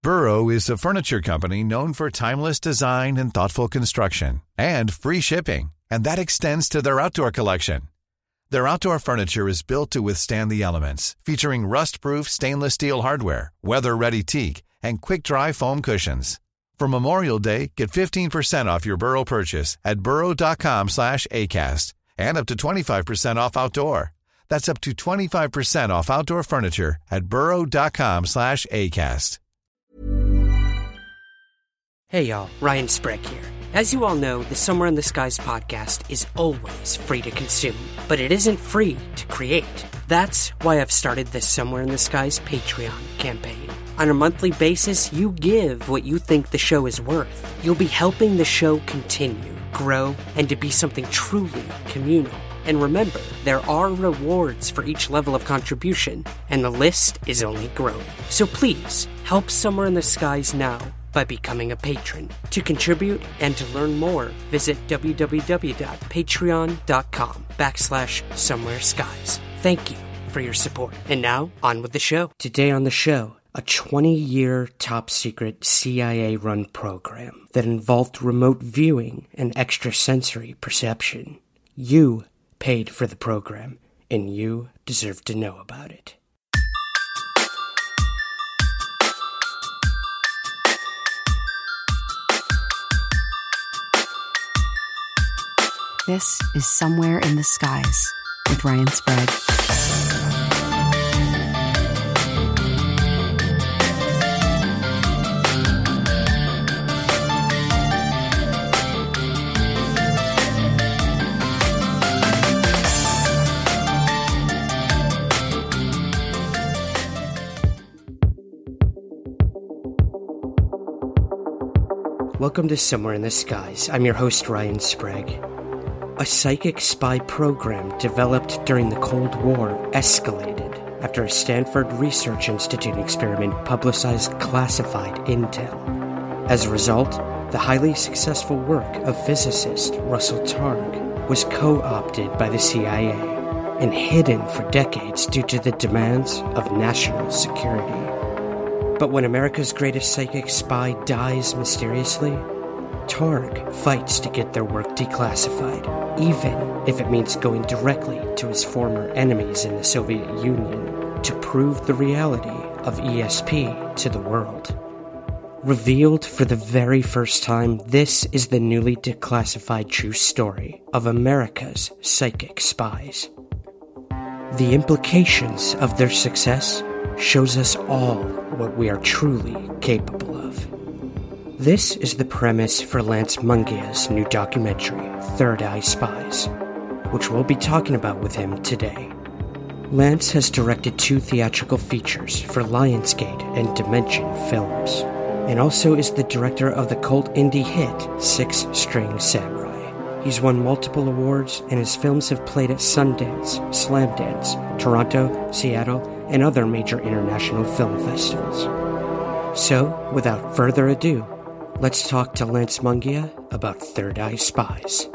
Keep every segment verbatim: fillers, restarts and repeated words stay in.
Burrow is a furniture company known for timeless design and thoughtful construction, and free shipping, and that extends to their outdoor collection. Their outdoor furniture is built to withstand the elements, featuring rust-proof stainless steel hardware, weather-ready teak, and quick-dry foam cushions. For Memorial Day, get fifteen percent off your Burrow purchase at burrow.com slash ACAST and up to twenty-five percent off outdoor. That's up to twenty-five percent off outdoor furniture at burrow.com slash ACAST. Hey y'all, Ryan Sprague here. As you all know, the Somewhere in the Skies podcast is always free to consume, but it isn't free to create. That's why I've started the Somewhere in the Skies Patreon campaign. On a monthly basis, you give what you think the show is worth. You'll be helping the show continue, grow, and to be something truly communal. And remember, there are rewards for each level of contribution, and the list is only growing. So please, help Somewhere in the Skies now by becoming a patron. To contribute and to learn more, visit www.patreon.com backslash somewhere skies. Thank you for your support. And now, on with the show. Today on the show, a twenty-year top-secret C I A-run program that involved remote viewing and extrasensory perception. You paid for the program, and you deserve to know about it. This is Somewhere in the Skies with Ryan Sprague. Welcome to Somewhere in the Skies. I'm your host, Ryan Sprague. A psychic spy program developed during the Cold War escalated after a Stanford Research Institute experiment publicized classified intel. As a result, the highly successful work of physicist Russell Targ was co-opted by the C I A and hidden for decades due to the demands of national security. But when America's greatest psychic spy dies mysteriously, Targ fights to get their work declassified, even if it means going directly to his former enemies in the Soviet Union to prove the reality of E S P to the world. Revealed for the very first time, this is the newly declassified true story of America's psychic spies. The implications of their success shows us all what we are truly capable of. This is the premise for Lance Mungia's new documentary, Third Eye Spies, which we'll be talking about with him today. Lance has directed two theatrical features for Lionsgate and Dimension Films, and also is the director of the cult indie hit Six String Samurai. He's won multiple awards, and his films have played at Sundance, Slamdance, Toronto, Seattle, and other major international film festivals. So, without further ado, let's talk to Lance Mungia about Third Eye Spies.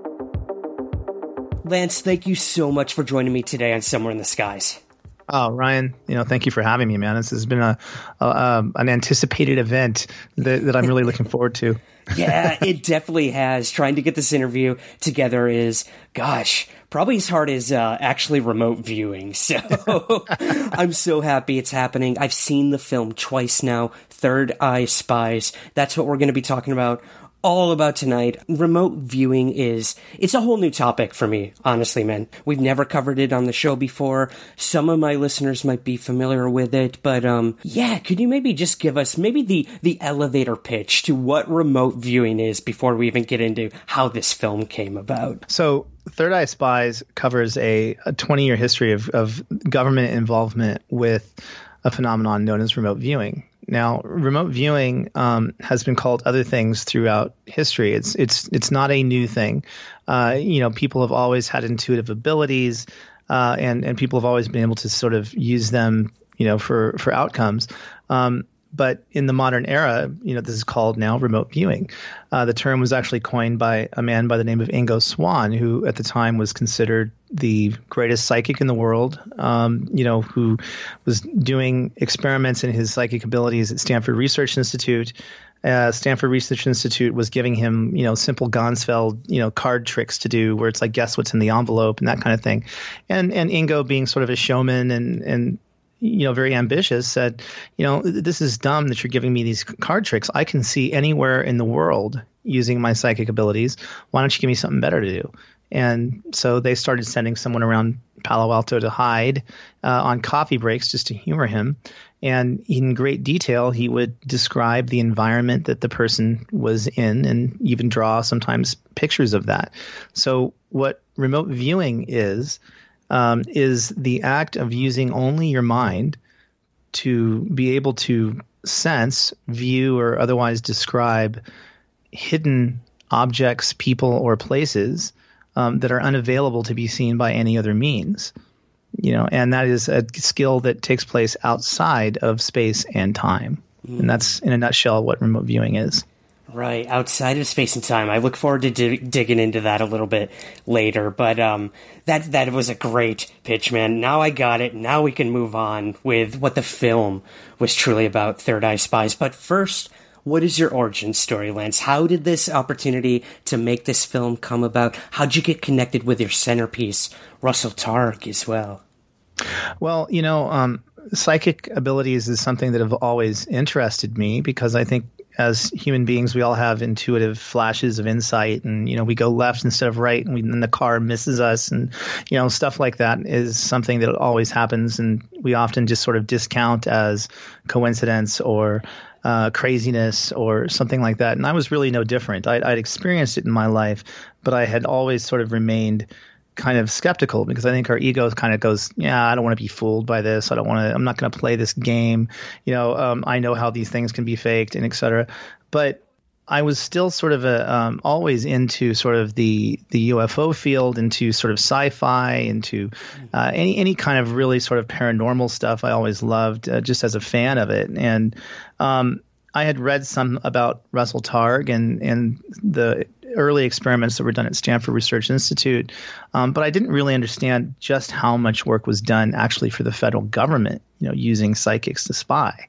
Lance, thank you so much for joining me today on Somewhere in the Skies. Oh, Ryan, you know, thank you for having me, man. This has been a, a um, an anticipated event that, that I'm really looking forward to. Yeah, it definitely has. Trying to get this interview together is, gosh, probably as hard as uh, actually remote viewing. So I'm so happy it's happening. I've seen the film twice now, Third Eye Spies. That's what we're going to be talking about. All about tonight. Remote viewing is, it's a whole new topic for me, honestly, man. We've never covered it on the show before. Some of my listeners might be familiar with it, but um, yeah, could you maybe just give us maybe the, the elevator pitch to what remote viewing is before we even get into how this film came about? So Third Eye Spies covers a, a twenty-year history of, of government involvement with a phenomenon known as remote viewing. Now, remote viewing um, has been called other things throughout history. It's it's it's not a new thing. Uh, you know, people have always had intuitive abilities, uh, and and people have always been able to sort of use them, you know, for for outcomes. Um, but in the modern era, you know, this is called now remote viewing. Uh, the term was actually coined by a man by the name of Ingo Swann, who at the time was considered the greatest psychic in the world, um, you know, who was doing experiments in his psychic abilities at Stanford Research Institute. Uh, Stanford Research Institute was giving him, you know, simple Ganzfeld, you know, card tricks to do where it's like, guess what's in the envelope and that kind of thing. And and Ingo, being sort of a showman and and you know, very ambitious, said, you know, this is dumb that you're giving me these card tricks. I can see anywhere in the world using my psychic abilities. Why don't you give me something better to do? And so they started sending someone around Palo Alto to hide uh, on coffee breaks just to humor him. And in great detail, he would describe the environment that the person was in and even draw sometimes pictures of that. So what remote viewing is, Um, is the act of using only your mind to be able to sense, view, or otherwise describe hidden objects, people, or places um, that are unavailable to be seen by any other means. You know, and that is a skill that takes place outside of space and time. Mm. And that's, in a nutshell, what remote viewing is. Right, outside of space and time. I look forward to dig- digging into that a little bit later, but um, that that was a great pitch, man. Now I got it. Now we can move on with what the film was truly about, Third Eye Spies. But first, what is your origin story, Lance? How did this opportunity to make this film come about? How'd you get connected with your centerpiece, Russell Targ, as well? Well, you know, um, psychic abilities is something that have always interested me because I think as human beings, we all have intuitive flashes of insight, and, you know, we go left instead of right, and, we, and the car misses us, and, you know, stuff like that is something that always happens, and we often just sort of discount as coincidence or uh, craziness or something like that. And I was really no different. I, I'd experienced it in my life, but I had always sort of remained kind of skeptical because I think our ego kind of goes, yeah, I don't want to be fooled by this. I don't want to, I'm not going to play this game. You know, um, I know how these things can be faked and et cetera. But I was still sort of a, um, always into sort of the, the U F O field, into sort of sci-fi, into uh, any, any kind of really sort of paranormal stuff. I always loved uh, just as a fan of it. And um, I had read some about Russell Targ and, and the early experiments that were done at Stanford Research Institute, um, but I didn't really understand just how much work was done actually for the federal government, you know, using psychics to spy.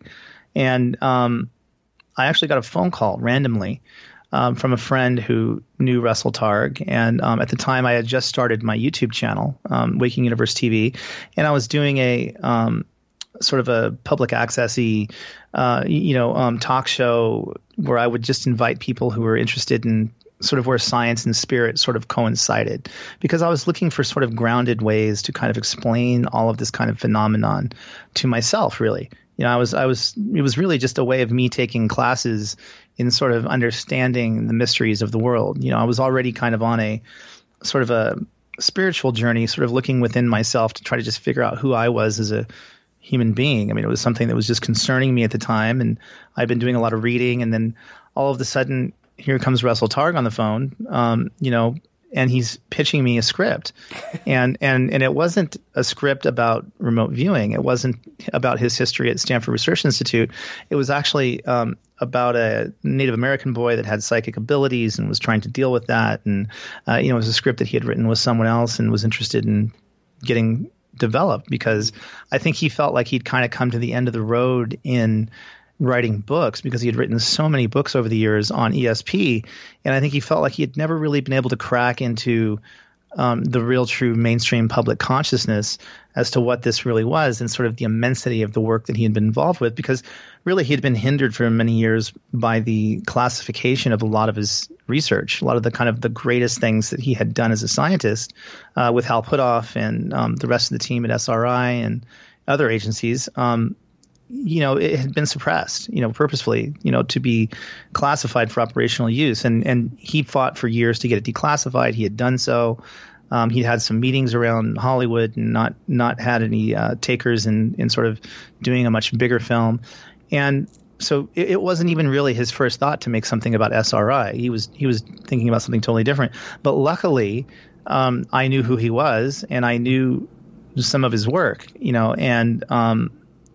And um, I actually got a phone call randomly um, from a friend who knew Russell Targ, and um, at the time I had just started my YouTube channel, um, Waking Universe T V, and I was doing a um, sort of a public access-y, uh, you know, um, talk show where I would just invite people who were interested in sort of where science and spirit sort of coincided, because I was looking for sort of grounded ways to kind of explain all of this kind of phenomenon to myself, really. You know, I was, I was, it was really just a way of me taking classes in sort of understanding the mysteries of the world. You know, I was already kind of on a sort of a spiritual journey, sort of looking within myself to try to just figure out who I was as a human being. I mean, it was something that was just concerning me at the time, and I'd been doing a lot of reading, and then all of a sudden, here comes Russell Targ on the phone, um, you know, and he's pitching me a script. And, and, and it wasn't a script about remote viewing. It wasn't about his history at Stanford Research Institute. It was actually um, about a Native American boy that had psychic abilities and was trying to deal with that. And, uh, you know, it was a script that he had written with someone else and was interested in getting developed, because I think he felt like he'd kind of come to the end of the road in writing books, because he had written so many books over the years on E S P. And I think he felt like he had never really been able to crack into um, the real true mainstream public consciousness as to what this really was, and sort of the immensity of the work that he had been involved with, because really he had been hindered for many years by the classification of a lot of his research, a lot of the kind of the greatest things that he had done as a scientist uh, with Hal Puthoff and um, the rest of the team at S R I and other agencies. Um, you know, it had been suppressed, you know, purposefully, you know, to be classified for operational use. And, and he fought for years to get it declassified. He had done so. Um, he had some meetings around Hollywood and not, not had any uh, takers in, in sort of doing a much bigger film. And so it, it wasn't even really his first thought to make something about S R I. He was, he was thinking about something totally different. But luckily, um, I knew who he was, and I knew some of his work, you know, and, um,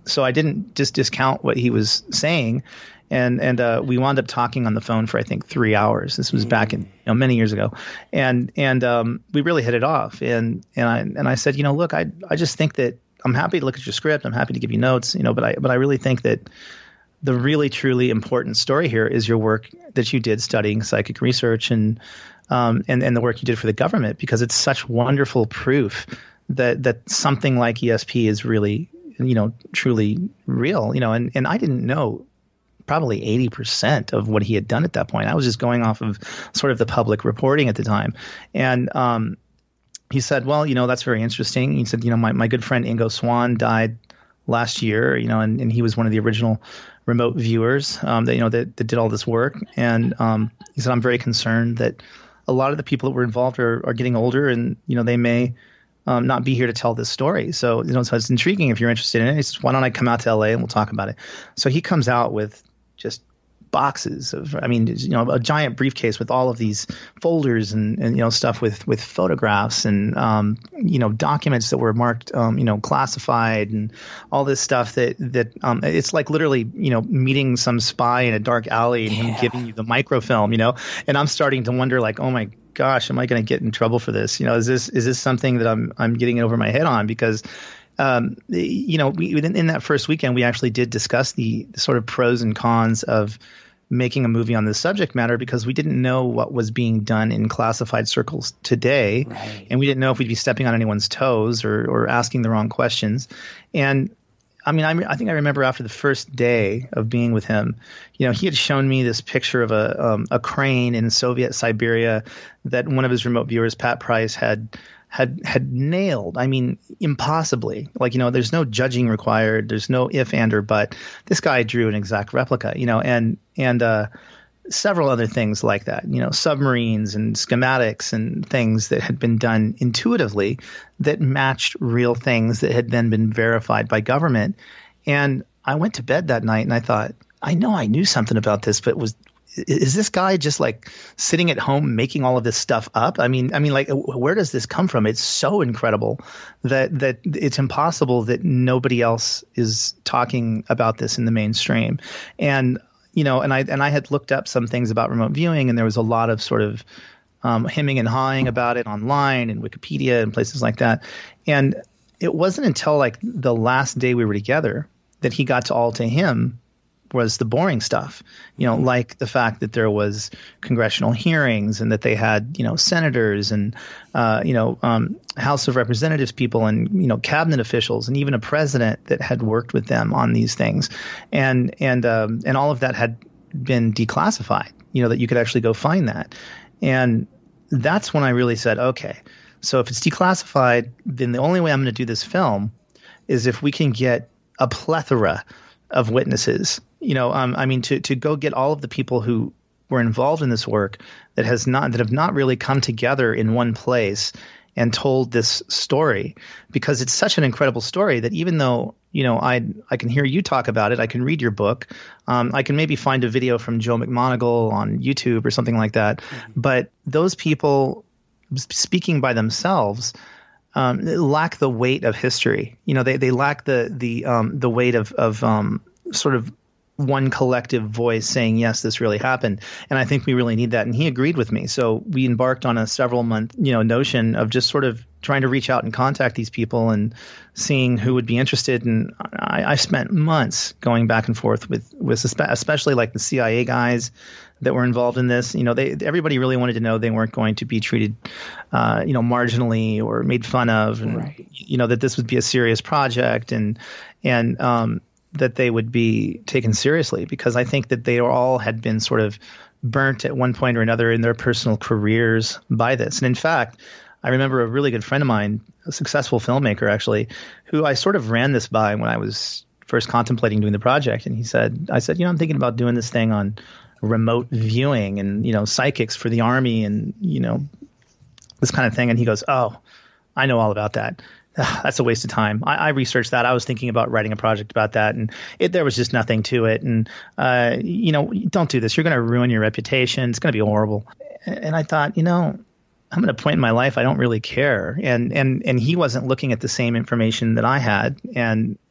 so I didn't just discount what he was saying. And and uh, we wound up talking on the phone for I think three hours. This was back in you know, many years ago, and and um, we really hit it off. And and I and I said, you know, look, I I just think that I'm happy to look at your script. I'm happy to give you notes, you know, but I but I really think that the really truly important story here is your work that you did studying psychic research and um and and the work you did for the government, because it's such wonderful proof that that something like E S P is really you know truly real, you know, and and I didn't know probably eighty percent of what he had done at that point. I was just going off of sort of the public reporting at the time. And um, he said, well, you know, that's very interesting. He said, you know, my, my good friend Ingo Swann died last year, you know, and, and he was one of the original remote viewers um, that, you know, that, that did all this work. And um, he said, I'm very concerned that a lot of the people that were involved are, are getting older and, you know, they may Um, not be here to tell this story. So, you know, so it's intriguing if you're interested in it. He says, why don't I come out to L A and we'll talk about it? So he comes out with just boxes of, I mean, you know, a giant briefcase with all of these folders and, and you know, stuff with, with photographs and, um, you know, documents that were marked, um, you know, classified and all this stuff that, that, um, it's like literally, you know, meeting some spy in a dark alley and him Yeah. giving you the microfilm, you know, and I'm starting to wonder like, oh my gosh, am I going to get in trouble for this? You know, is this, is this something that I'm, I'm getting over my head on? Because, um, you know, we, in, in that first weekend, we actually did discuss the, the sort of pros and cons of making a movie on this subject matter, because we didn't know what was being done in classified circles today. Right. And we didn't know if we'd be stepping on anyone's toes or, or asking the wrong questions. And I mean, I, I think I remember after the first day of being with him, you know, he had shown me this picture of a um, a crane in Soviet Siberia that one of his remote viewers, Pat Price, had had had nailed. I mean, impossibly. Like, you know, there's no judging required. There's no if, and, or but. This guy drew an exact replica, you know, and and uh, several other things like that, you know, submarines and schematics and things that had been done intuitively that matched real things that had then been verified by government. And I went to bed that night and I thought, I know I knew something about this, but was is this guy just like sitting at home making all of this stuff up? I mean, I mean, like, where does this come from? It's so incredible that that it's impossible that nobody else is talking about this in the mainstream. And you know, and I and I had looked up some things about remote viewing, and there was a lot of sort of um, hemming and hawing about it online and Wikipedia and places like that. And it wasn't until like the last day we were together that he got to all to him was the boring stuff, you know, like the fact that there was congressional hearings and that they had, you know, senators and, uh, you know, um, House of Representatives people and, you know, cabinet officials and even a president that had worked with them on these things. And, and, um, and all of that had been declassified, you know, that you could actually go find that. And that's when I really said, okay, so if it's declassified, then the only way I'm going to do this film is if we can get a plethora of witnesses. You know, um, I mean, to to go get all of the people who were involved in this work that has not that have not really come together in one place and told this story, because it's such an incredible story that even though, you know, I I can hear you talk about it, I can read your book, um, I can maybe find a video from Joe McMoneagle on YouTube or something like that, mm-hmm. but those people speaking by themselves um, lack the weight of history. You know, they they lack the the um, the weight of of um, sort of one collective voice saying, yes, this really happened. And I think we really need that. And he agreed with me. So we embarked on a several month, you know, notion of just sort of trying to reach out and contact these people and seeing who would be interested. And I, I spent months going back and forth with, with especially like the C I A guys that were involved in this. You know, they, everybody really wanted to know they weren't going to be treated, uh, you know, marginally or made fun of, and, right. you know, that this would be a serious project and, and, um, that they would be taken seriously, because I think that they all had been sort of burnt at one point or another in their personal careers by this. And in fact, I remember a really good friend of mine, a successful filmmaker actually, who I sort of ran this by when I was first contemplating doing the project. And he said, I said, you know, I'm thinking about doing this thing on remote viewing and, you know, psychics for the Army and, you know, this kind of thing. And he goes, oh, I know all about that. That's a waste of time. I, I researched that. I was thinking about writing a project about that, and it, there was just nothing to it. And, uh, you know, don't do this. You're going to ruin your reputation. It's going to be horrible. And I thought, you know, I'm at a point in my life I don't really care. And and and he wasn't looking at the same information that I had. And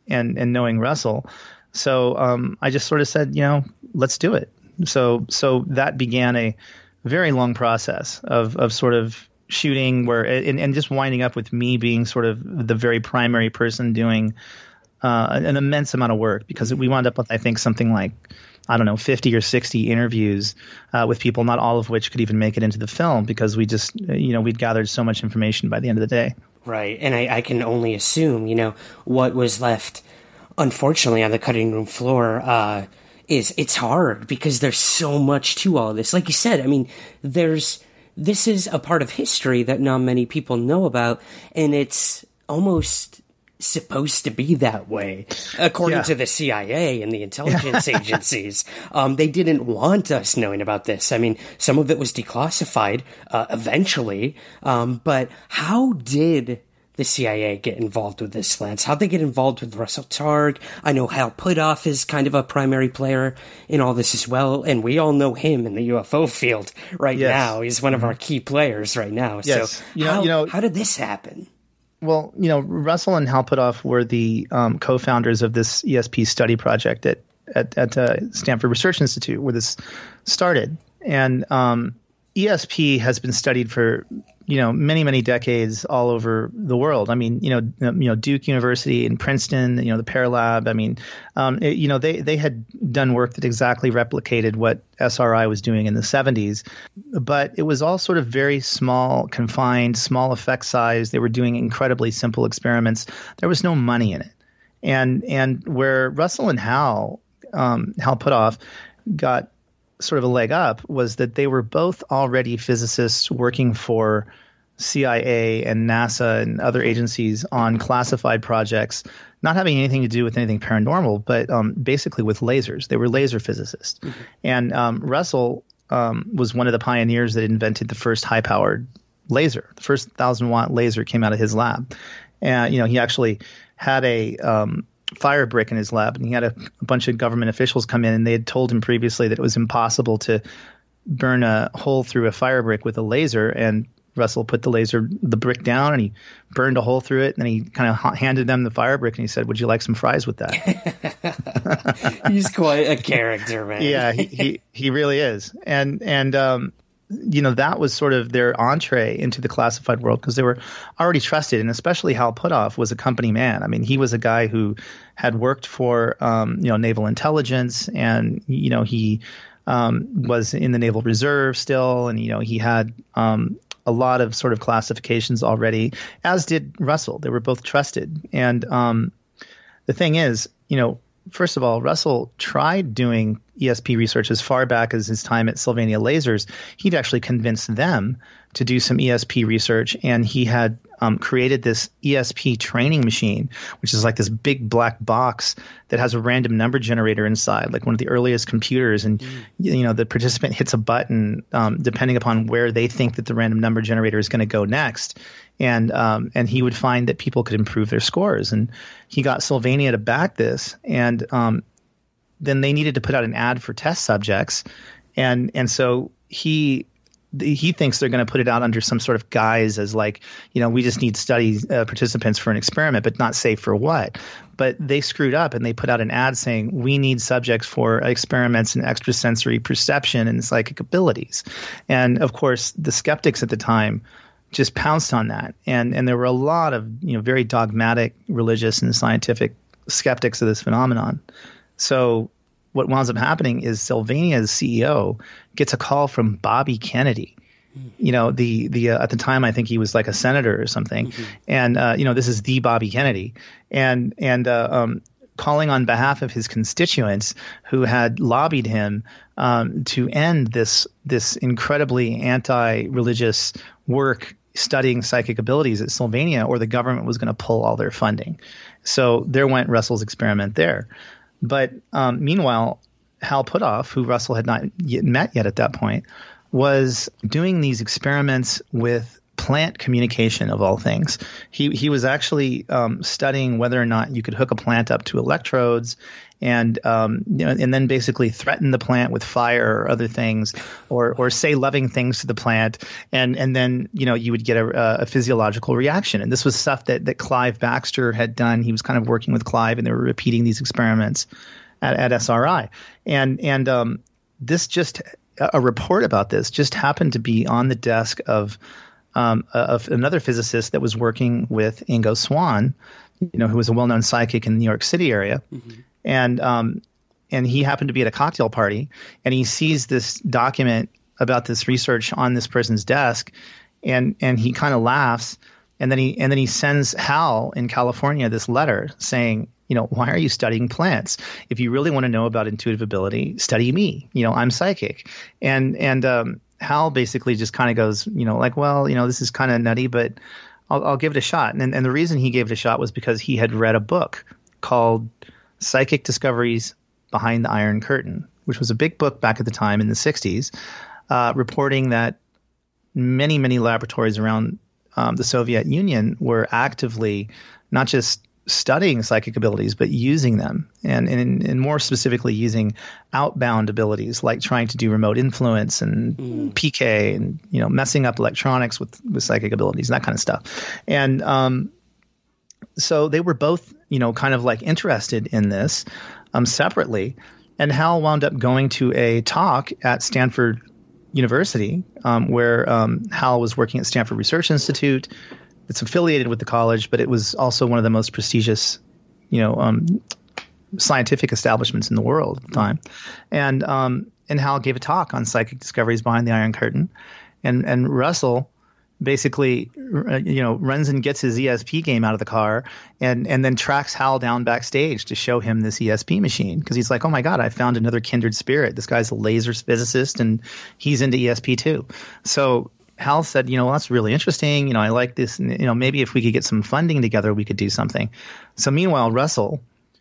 and and knowing Russell. So um, I just sort of said, you know, let's do it. So so that began a very long process of of sort of shooting where and, and just winding up with me being sort of the very primary person doing uh, an immense amount of work, because we wound up with, I think, something like, I don't know, fifty or sixty interviews uh, with people, not all of which could even make it into the film, because we just, you know, we'd gathered so much information by the end of the day. Right. And I, I can only assume, you know, what was left, unfortunately, on the cutting room floor uh, is it's hard because there's so much to all of this. Like you said, I mean, there's this is a part of history that not many people know about, and it's almost supposed to be that way, according yeah. to the C I A and the intelligence agencies. Um, they didn't want us knowing about this. I mean, some of it was declassified uh, eventually, um, but how did the C I A get involved with this, Lance? How'd they get involved with Russell Targ? I know Hal Puthoff is kind of a primary player in all this as well, and we all know him in the U F O field right yes. now. He's one of our key players right now. Yes. So you know, how, you know, how did this happen? Well, you know, Russell and Hal Puthoff were the um, co-founders of this E S P study project at at, at uh, Stanford Research Institute, where this started. And um, E S P has been studied for, you know, many, many decades all over the world. I mean, you know, you know, Duke University and Princeton, you know, the Paralab. I mean, um, it, you know, they they had done work that exactly replicated what S R I was doing in the seventies, but it was all sort of very small, confined, small effect size. They were doing incredibly simple experiments. There was no money in it, and and where Russell and Hal, um, Hal Puthoff, got sort of a leg up was that they were both already physicists working for C I A and NASA and other agencies on classified projects, not having anything to do with anything paranormal, but um, basically with lasers. They were laser physicists. Mm-hmm. And um, Russell um, was one of the pioneers that invented the first high-powered laser. The first one thousand watt laser came out of his lab. And, you know, he actually had a um, fire brick in his lab, and he had a, a bunch of government officials come in, and they had told him previously that it was impossible to burn a hole through a fire brick with a laser. And Russell put the laser, the brick down, and he burned a hole through it. And then he kind of handed them the fire brick, and he said, "Would you like some fries with that?" He's quite a character, man. Yeah, he, he he really is. And and um, you know, that was sort of their entree into the classified world, because they were already trusted, and especially Hal Puthoff was a company man. I mean, he was a guy who had worked for um, you know, naval intelligence, and you know, he um, was in the Naval Reserve still, and you know, he had um, a lot of sort of classifications already, as did Russell. They were both trusted. And um, the thing is, you know, first of all, Russell tried doing E S P research as far back as his time at Sylvania Lasers. He'd actually convinced them to do some E S P research, and he had um, created this E S P training machine, which is like this big black box that has a random number generator inside, like one of the earliest computers. And, mm. you know, the participant hits a button um, depending upon where they think that the random number generator is going to go next. And um, and he would find that people could improve their scores. And he got Sylvania to back this. And um, then they needed to put out an ad for test subjects. And and so he he thinks they're going to put it out under some sort of guise as like, you know, we just need study uh, participants for an experiment, but not safe for what. But they screwed up, and they put out an ad saying we need subjects for experiments in extrasensory perception and psychic abilities. And of course, the skeptics at the time just pounced on that. And and there were a lot of, you know, very dogmatic religious and scientific skeptics of this phenomenon. So what winds up happening is Sylvania's C E O gets a call from Bobby Kennedy. You know, the the uh, at the time I think he was like a senator or something, mm-hmm. and uh, you know, this is the Bobby Kennedy, and and uh, um, calling on behalf of his constituents who had lobbied him um, to end this this incredibly anti-religious work studying psychic abilities at Sylvania, or the government was going to pull all their funding. So there went Russell's experiment there. But um, meanwhile, Hal Puthoff, who Russell had not yet met yet at that point, was doing these experiments with plant communication of all things. He he was actually um, studying whether or not you could hook a plant up to electrodes and um, you know, and then basically threaten the plant with fire or other things, or or say loving things to the plant, and and then you know you would get a, a physiological reaction. And this was stuff that that Clive Baxter had done. He was kind of working with Clive, and they were repeating these experiments at, at S R I. And and um, this just a report about this just happened to be on the desk of um, of another physicist that was working with Ingo Swann, you know, who was a well-known psychic in the New York City area. Mm-hmm. And um, and he happened to be at a cocktail party, and he sees this document about this research on this person's desk, and and he kind of laughs, and then he and then he sends Hal in California this letter saying, you know, why are you studying plants? If you really want to know about intuitive ability, study me. You know, I'm psychic. And and um, Hal basically just kind of goes, you know, like, well, you know, this is kind of nutty, but I'll, I'll give it a shot. And and the reason he gave it a shot was because he had read a book called Psychic Discoveries Behind the Iron Curtain, which was a big book back at the time in the sixties, uh, reporting that many, many laboratories around um, the Soviet Union were actively not just studying psychic abilities, but using them, and, and, and more specifically using outbound abilities like trying to do remote influence and mm. P K and, you know, messing up electronics with, with psychic abilities, that kind of stuff. And um, so they were both, you know, kind of like interested in this um, separately. And Hal wound up going to a talk at Stanford University um, where um, Hal was working at Stanford Research Institute. It's affiliated with the college, but it was also one of the most prestigious, you know, um, scientific establishments in the world at the time. And um, and Hal gave a talk on psychic discoveries behind the Iron Curtain, and and Russell basically, you know, runs and gets his E S P game out of the car, and and then tracks Hal down backstage to show him this E S P machine, because he's like, oh my God, I found another kindred spirit. This guy's a laser physicist, and he's into E S P too. So Hal said, you know, well, that's really interesting. You know, I like this. And, you know, maybe if we could get some funding together, we could do something. So meanwhile, Russell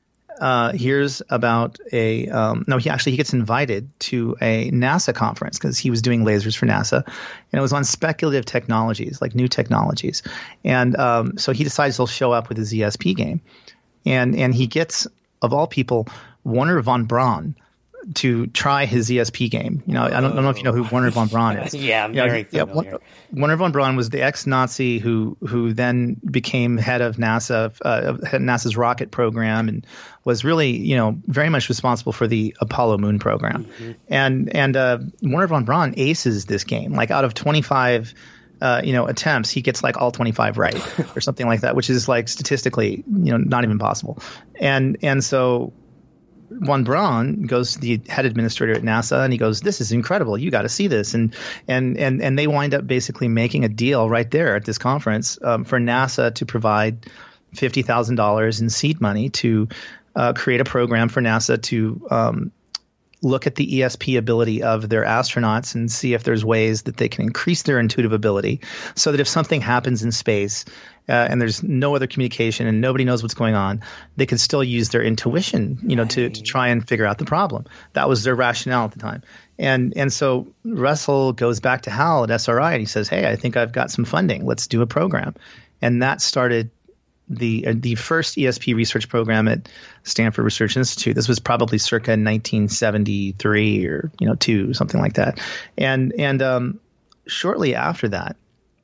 uh, hears about a um, – no, he actually he gets invited to a NASA conference because he was doing lasers for NASA. And it was on speculative technologies, like new technologies. And um, so he decides he'll show up with his E S P game. And, and he gets, of all people, Wernher von Braun to try his E S P game. You know, I don't, I don't know if you know who Wernher von Braun is. yeah, I'm you know, very yeah, familiar. Wernher von Braun was the ex-Nazi who who then became head of NASA, uh, head of NASA's rocket program, and was really, you know, very much responsible for the Apollo moon program. Mm-hmm. And and uh, Wernher von Braun aces this game. Like out of twenty-five uh, you know, attempts, he gets like all twenty-five right or something like that, which is like statistically, you know, not even possible. And and so von Braun goes to the head administrator at NASA and he goes, this is incredible. You got to see this. And, and, and, and they wind up basically making a deal right there at this conference um, for NASA to provide fifty thousand dollars in seed money to uh, create a program for NASA to um, look at the E S P ability of their astronauts and see if there's ways that they can increase their intuitive ability so that if something happens in space uh, and there's no other communication and nobody knows what's going on, they can still use their intuition, you know, to, to try and figure out the problem. That was their rationale at the time. And and so Russell goes back to Hal at S R I and he says, hey, I think I've got some funding. Let's do a program. And that started the uh, the first E S P research program at Stanford Research Institute. This was probably circa nineteen seventy-three or, you know, two, something like that. And and um, shortly after that,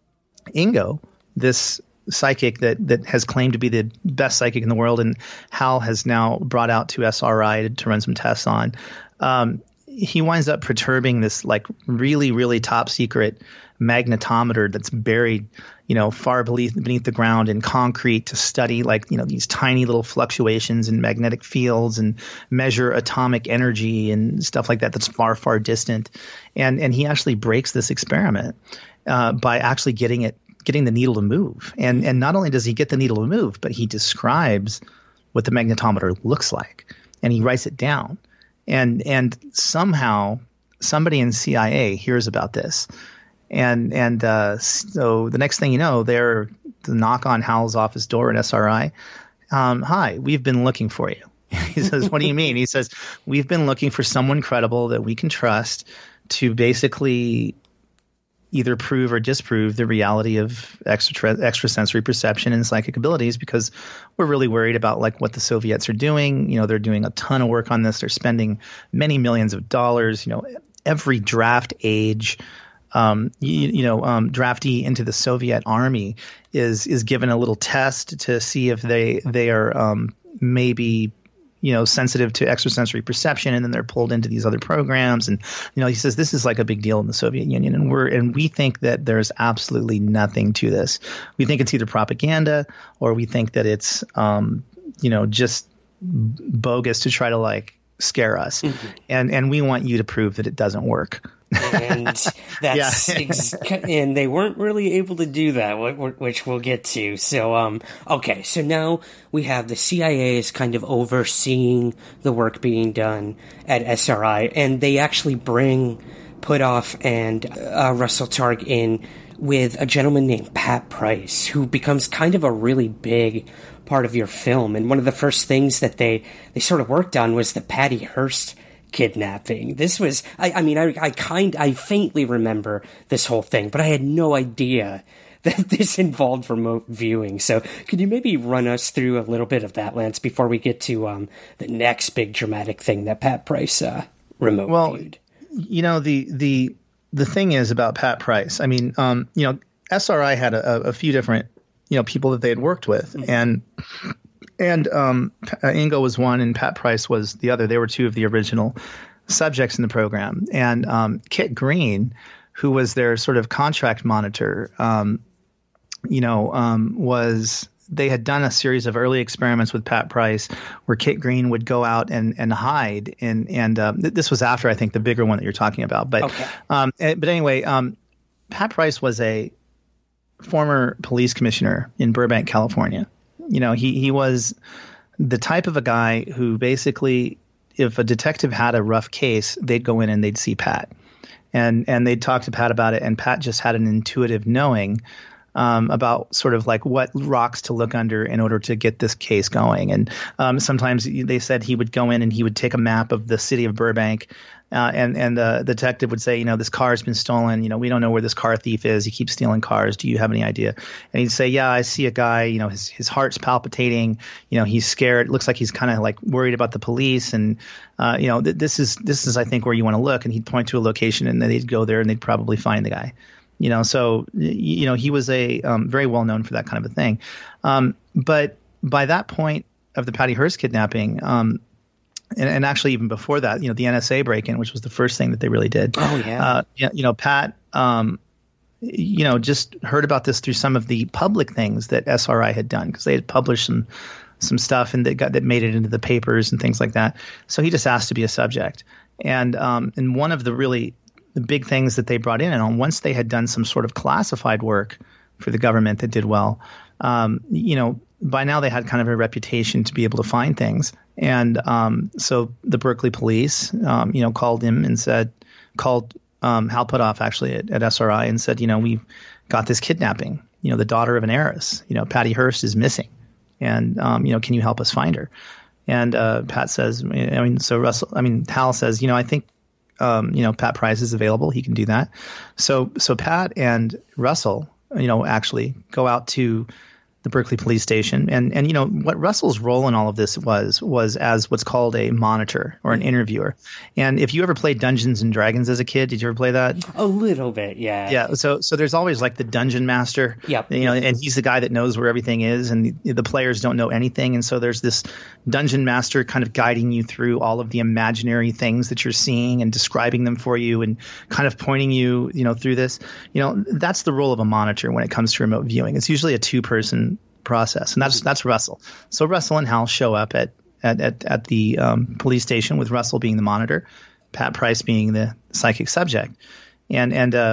Ingo, this psychic that that has claimed to be the best psychic in the world, and Hal has now brought out to S R I to, to run some tests on, um, he winds up perturbing this like really, really top secret magnetometer that's buried, you know, far beneath, beneath the ground in concrete to study like, you know, these tiny little fluctuations in magnetic fields and measure atomic energy and stuff like that that's far, far distant. And and he actually breaks this experiment uh, by actually getting it, getting the needle to move. And and not only does he get the needle to move, but he describes what the magnetometer looks like and he writes it down. And and somehow somebody in C I A hears about this. And and uh, so the next thing you know, they're the knock on Hal's office door at S R I. Um, Hi, we've been looking for you. He says, what do you mean? He says, we've been looking for someone credible that we can trust to basically either prove or disprove the reality of extra extrasensory perception and psychic abilities, because we're really worried about like what the Soviets are doing. You know, they're doing a ton of work on this. They're spending many millions of dollars. You know, every draft age, um, you, you know, um, draftee into the Soviet army is is given a little test to see if they they are um, maybe you know, sensitive to extrasensory perception, and then they're pulled into these other programs. And, you know, he says this is like a big deal in the Soviet Union. And we're, and we think that there's absolutely nothing to this. We think it's either propaganda, or we think that it's, um, you know, just bogus to try to like scare us. Mm-hmm. And, and we want you to prove that it doesn't work. And that's yeah. ex- and they weren't really able to do that, which we'll get to. So, um, okay, so now we have the C I A is kind of overseeing the work being done at S R I, and they actually bring Puthoff and uh, Russell Targ in with a gentleman named Pat Price, who becomes kind of a really big part of your film. And one of the first things that they, they sort of worked on was the Patty Hearst kidnapping. This was, I, I mean, I, I kind, I faintly remember this whole thing, but I had no idea that this involved remote viewing. So could you maybe run us through a little bit of that, Lance, before we get to um, the next big dramatic thing that Pat Price uh, remote well, viewed? You know, the, the, the thing is about Pat Price. I mean, um, you know, S R I had a, a few different, you know, people that they had worked with, mm-hmm. and And um, Ingo was one, and Pat Price was the other. They were two of the original subjects in the program. And um, Kit Green, who was their sort of contract monitor, um, you know, um, was they had done a series of early experiments with Pat Price, where Kit Green would go out and and hide. And and um, th- this was after, I think, the bigger one that you're talking about. But okay. um, but anyway, um, Pat Price was a former police commissioner in Burbank, California. You know, he, he was the type of a guy who basically, if a detective had a rough case, they'd go in and they'd see Pat. And and they'd talk to Pat about it, and Pat just had an intuitive knowing um, about sort of like what rocks to look under in order to get this case going. And um, sometimes they said he would go in and he would take a map of the city of Burbank, Uh, and and the detective would say, you know, this car has been stolen. You know, we don't know where this car thief is. He keeps stealing cars. Do you have any idea? And he'd say, yeah, I see a guy. You know, his his heart's palpitating. You know, he's scared. It looks like he's kind of like worried about the police. And uh, you know, th- this is this is I think where you want to look. And he'd point to a location, and then they'd go there, and they'd probably find the guy. You know, so you know, he was a um, very well known for that kind of a thing. Um, but by that point of the Patty Hearst kidnapping. Um, And, and actually, even before that, you know, the N S A break-in, which was the first thing that they really did. Oh, yeah. Uh, you know, Pat, um, you know, just heard about this through some of the public things that S R I had done, because they had published some some stuff and that got that made it into the papers and things like that. So he just asked to be a subject. And um, and one of the really the big things that they brought in, and once they had done some sort of classified work for the government that did well, um, you know, by now they had kind of a reputation to be able to find things. And um, so the Berkeley police, um, you know, called him and said, called um, Hal Puthoff actually at, at S R I and said, you know, we've got this kidnapping, you know, the daughter of an heiress, you know, Patty Hearst is missing. And, um, you know, can you help us find her? And uh, Pat says, I mean, so Russell, I mean, Hal says, you know, I think, um, you know, Pat Price is available. He can do that. So, so Pat and Russell, you know, actually go out to the Berkeley police station. And, and, you know, what Russell's role in all of this was, was as what's called a monitor or an interviewer. And if you ever played Dungeons and Dragons as a kid, did you ever play that? A little bit, yeah. Yeah. So, so there's always like the dungeon master, yep. you know, and he's the guy that knows where everything is, and the, the players don't know anything. And so there's this dungeon master kind of guiding you through all of the imaginary things that you're seeing and describing them for you and kind of pointing you, you know, through this. You know, that's the role of a monitor when it comes to remote viewing. It's usually a two-person process, and that's that's Russell. So Russell and Hal show up at at at, at the um, police station, with Russell being the monitor, Pat Price being the psychic subject, and and uh,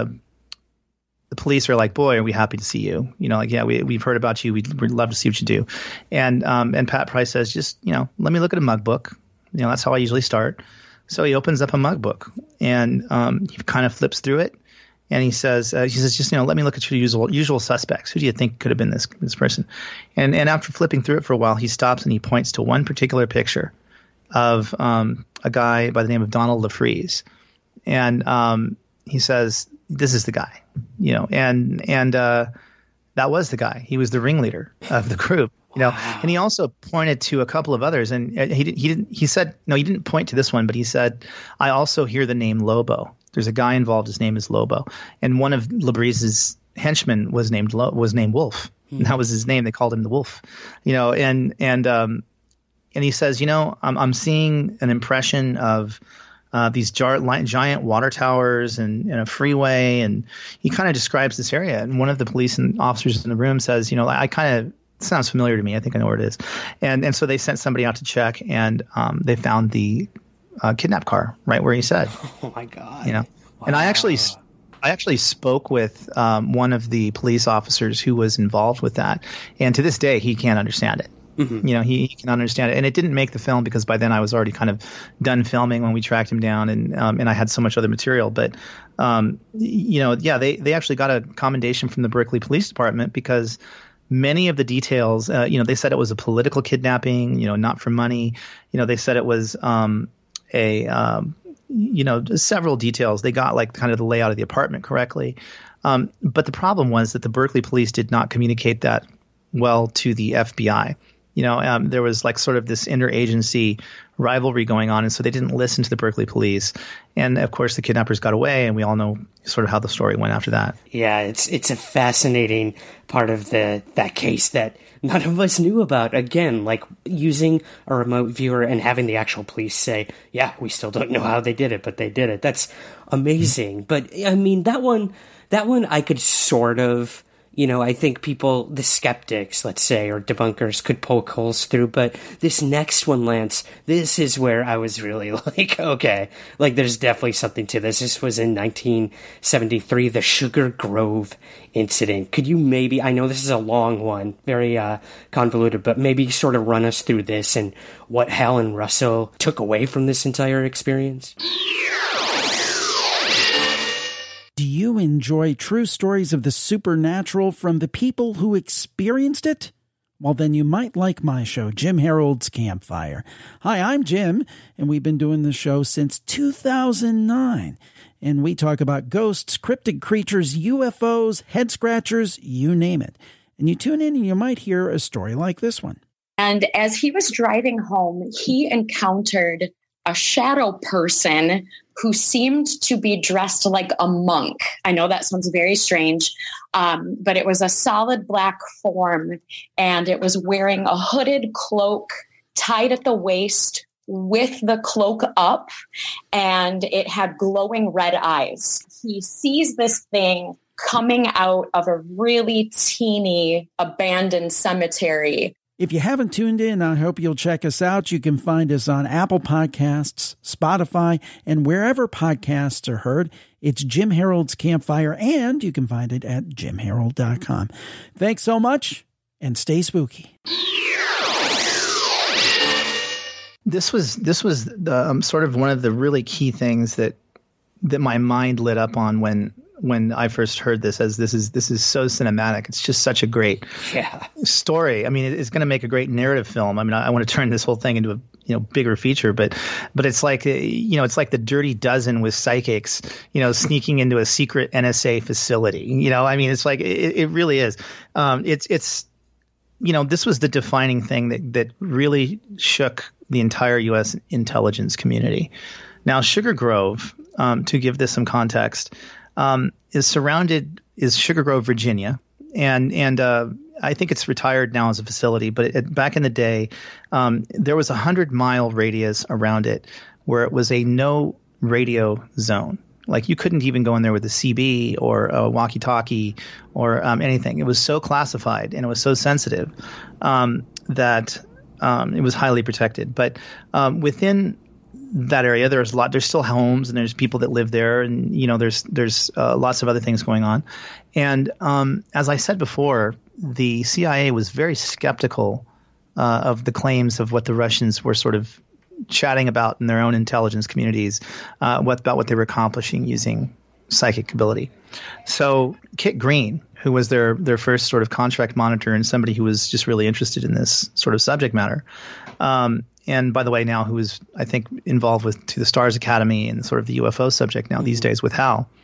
the police are like, "Boy, are we happy to see you? You know, like yeah, we we've heard about you. We'd, we'd love to see what you do." And um, and Pat Price says, "Just you know, let me look at a mug book. You know, that's how I usually start." So he opens up a mug book, and um, he kind of flips through it. And he says, uh, he says, just, you know, let me look at your usual usual suspects. Who do you think could have been this this person? And and after flipping through it for a while, he stops and he points to one particular picture of um, a guy by the name of Donald LaFreeze. And um, he says, this is the guy, you know, and and uh, that was the guy. He was the ringleader of the group, you know. Wow. And he also pointed to a couple of others, and he did, he didn't. He said no, he didn't point to this one, but he said, "I also hear the name Lobo. There's a guy involved. His name is Lobo, and one of Labrise's henchmen was named Lo- was named Wolf. Hmm. And that was his name. They called him the Wolf, you know. And and um, and he says, you know, I'm I'm seeing an impression of." Uh, these jar- giant water towers and, and a freeway, and he kind of describes this area. And one of the police and officers in the room says, you know, I kind of sounds familiar to me. I think I know where it is. And and so they sent somebody out to check, and um, they found the uh, kidnap car right where he said. Oh my God! You know, wow. And I actually, I actually spoke with um, one of the police officers who was involved with that, and to this day he can't understand it. Mm-hmm. You know, he, he can understand it. And it didn't make the film because by then I was already kind of done filming when we tracked him down, and um, and I had so much other material. But, um, you know, yeah, they, they actually got a commendation from the Berkeley Police Department because many of the details, uh, you know, they said it was a political kidnapping, you know, not for money. You know, they said it was um, a, um, you know, several details. They got like kind of the layout of the apartment correctly. Um, but the problem was that the Berkeley police did not communicate that well to the F B I. You know, um, there was like sort of this interagency rivalry going on, and so they didn't listen to the Berkeley police. And of course, the kidnappers got away, and we all know sort of how the story went after that. Yeah, it's it's a fascinating part of the that case that none of us knew about. Again, like using a remote viewer and having the actual police say, "Yeah, we still don't know how they did it, but they did it." That's amazing. But I mean, that one, that one, I could sort of. You know, I think people, the skeptics, let's say, or debunkers could poke holes through. But this next one, Lance, this is where I was really like, okay, like there's definitely something to this. This was in nineteen seventy-three, the Sugar Grove incident. Could you maybe, I know this is a long one, very uh, convoluted, but maybe sort of run us through this and what Hal and Russell took away from this entire experience? Do you enjoy true stories of the supernatural from the people who experienced it? Well, then you might like my show, Jim Harold's Campfire. Hi, I'm Jim, and we've been doing the show since two thousand nine. And we talk about ghosts, cryptid creatures, U F Os, head scratchers, you name it. And you tune in and you might hear a story like this one. And as he was driving home, he encountered a shadow person who seemed to be dressed like a monk. I know that sounds very strange, um, but it was a solid black form, and it was wearing a hooded cloak tied at the waist with the cloak up, and it had glowing red eyes. He sees this thing coming out of a really teeny abandoned cemetery. If you haven't tuned in, I hope you'll check us out. You can find us on Apple Podcasts, Spotify, and wherever podcasts are heard. It's Jim Harold's Campfire, and you can find it at jim harold dot com. Thanks so much, and stay spooky. This was this was the, um, sort of one of the really key things that that my mind lit up on when when I first heard this, as this is this is so cinematic. It's just such a great yeah. story. I mean, it's going to make a great narrative film. I mean, I, I want to turn this whole thing into a you know bigger feature, but but it's like you know it's like the Dirty Dozen with psychics, you know, sneaking into a secret N S A facility. You know, I mean, it's like it, it really is. Um, it's it's you know, this was the defining thing that that really shook the entire U S intelligence community. Now, Sugar Grove, um, to give this some context. Um, is surrounded is Sugar Grove, Virginia, and and uh, I think it's retired now as a facility. But it, back in the day, um, there was a hundred mile radius around it where it was a no radio zone. Like you couldn't even go in there with a C B or a walkie-talkie or um, anything. It was so classified and it was so sensitive um, that um, it was highly protected. But um, within that area, there's a lot. There's still homes, and there's people that live there, and you know, there's there's uh, lots of other things going on. And um, as I said before, the C I A was very skeptical uh, of the claims of what the Russians were sort of chatting about in their own intelligence communities, uh, what about what they were accomplishing using psychic ability. So Kit Green, who was their their first sort of contract monitor and somebody who was just really interested in this sort of subject matter. Um, And by the way, now who is, I think, involved with To the Stars Academy and sort of the U F O subject now mm-hmm. these days with Hal.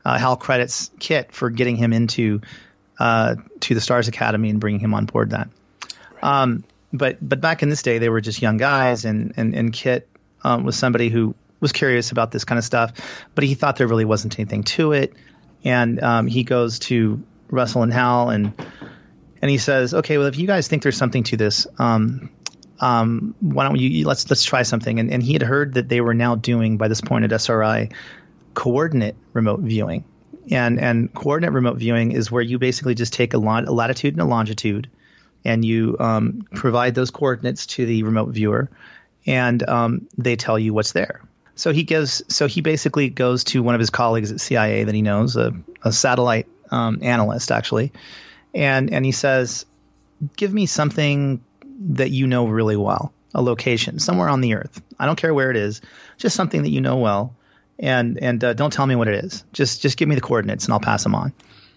uh, Hal credits Kit for getting him into uh, to the Stars Academy and bringing him on board that. Right. Um, but but back in this day, they were just young guys, and and and Kit um, was somebody who was curious about this kind of stuff, but he thought there really wasn't anything to it, and um, he goes to Russell and Hal and and he says, okay, well, if you guys think there's something to this, um, um, why don't you let's let's try something. And and he had heard that they were now doing by this point at S R I coordinate remote viewing, and and coordinate remote viewing is where you basically just take a, lat- a latitude and a longitude, and you um, provide those coordinates to the remote viewer, and um, they tell you what's there. So he gives. So he basically goes to one of his colleagues at C I A that he knows, a, a satellite um, analyst actually, and and he says, "Give me something that you know really well, a location somewhere on the Earth. I don't care where it is, just something that you know well, and and uh, don't tell me what it is. Just just give me the coordinates and I'll pass them on."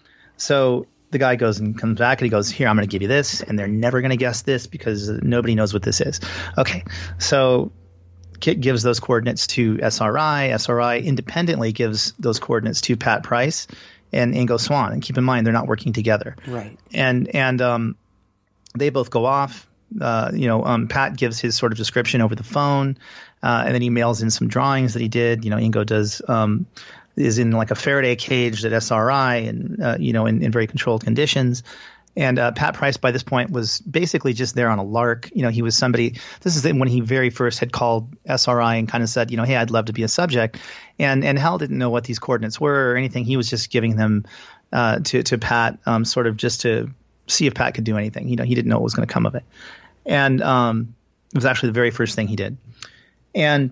So the guy goes and comes back and he goes, "Here, I'm going to give you this, and they're never going to guess this because nobody knows what this is." Okay, so Kit gives those coordinates to S R I. S R I independently gives those coordinates to Pat Price and Ingo Swann. And keep in mind, they're not working together. Right. And and um, they both go off. Uh, you know, um, Pat gives his sort of description over the phone, uh, and then he mails in some drawings that he did. You know, Ingo does um, is in like a Faraday cage at S R I, and uh, you know, in, in very controlled conditions. And uh, Pat Price, by this point, was basically just there on a lark. You know, he was somebody – this is when he very first had called S R I and kind of said, you know, hey, I'd love to be a subject. And and Hal didn't know what these coordinates were or anything. He was just giving them uh, to, to Pat um, sort of just to see if Pat could do anything. You know, he didn't know what was going to come of it. And um, it was actually the very first thing he did. And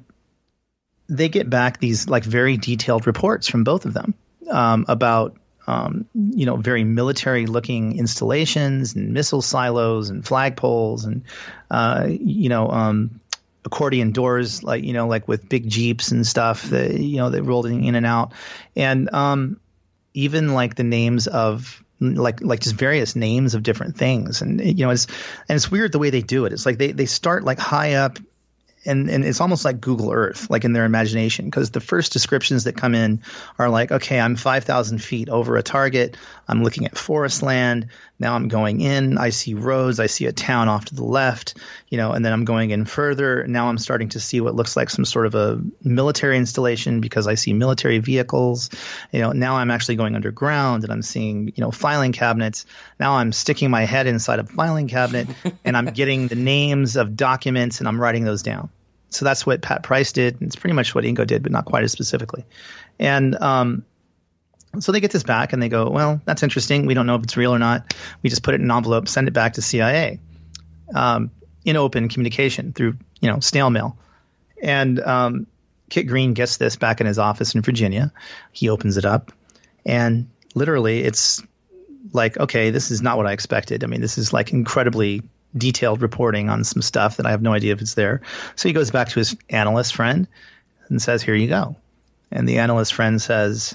they get back these like very detailed reports from both of them um, about – Um, you know, very military-looking installations and missile silos and flagpoles and, uh, you know, um, accordion doors, like, you know, like with big Jeeps and stuff that, you know, that rolled in and out. And um, even like the names of like like just various names of different things. And, you know, it's and it's weird the way they do it. It's like they, they start like high up. And and it's almost like Google Earth, like in their imagination, because the first descriptions that come in are like, okay, I'm five thousand feet over a target. I'm looking at forest land. Now I'm going in. I see roads. I see a town off to the left, you know, and then I'm going in further. Now I'm starting to see what looks like some sort of a military installation because I see military vehicles. You know, now I'm actually going underground and I'm seeing, you know, filing cabinets. Now I'm sticking my head inside a filing cabinet and I'm getting the names of documents and I'm writing those down. So that's what Pat Price did. It's pretty much what Ingo did, but not quite as specifically. And um, so they get this back and they go, well, that's interesting. We don't know if it's real or not. We just put it in an envelope, send it back to C I A um, in open communication through, you know, snail mail. And um, Kit Green gets this back in his office in Virginia. He opens it up and literally it's like, okay, this is not what I expected. I mean, this is like incredibly detailed reporting on some stuff that I have no idea if it's there. So he goes back to his analyst friend and says, here you go. And the analyst friend says,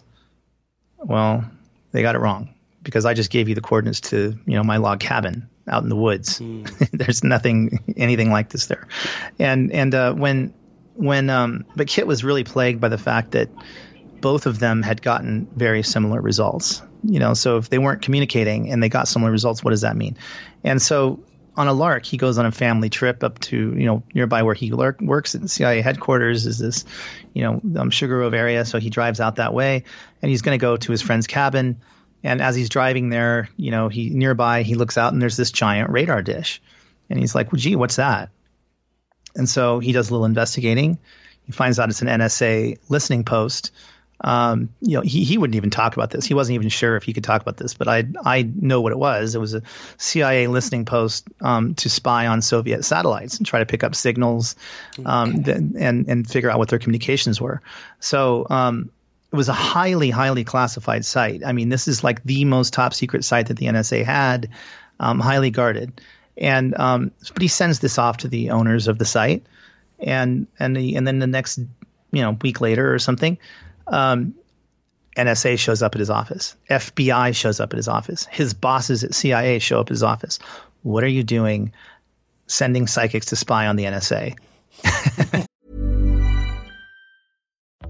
well, they got it wrong because I just gave you the coordinates to, you know, my log cabin out in the woods. Mm. There's nothing, anything like this there. And, and, uh, when, when, um, but Kit was really plagued by the fact that both of them had gotten very similar results, you know, so if they weren't communicating and they got similar results, what does that mean? And so, on a lark, he goes on a family trip up to, you know, nearby where he lurk, works at the C I A headquarters is this, you know, um, Sugar Grove area. So he drives out that way and he's going to go to his friend's cabin. And as he's driving there, you know, he nearby, he looks out and there's this giant radar dish. And he's like, well, gee, what's that? And so he does a little investigating. He finds out it's an N S A listening post. Um, you know, he, he wouldn't even talk about this. He wasn't even sure if he could talk about this, but I I know what it was. It was a C I A listening post um, to spy on Soviet satellites and try to pick up signals um, okay. th- and and figure out what their communications were. So um, it was a highly, highly classified site. I mean, this is like the most top secret site that the N S A had, um, highly guarded. And um, but he sends this off to the owners of the site, and and the, and then the next you know week later or something. Um, N S A shows up at his office. F B I shows up at his office. His bosses at C I A show up at his office. What are you doing sending psychics to spy on the N S A?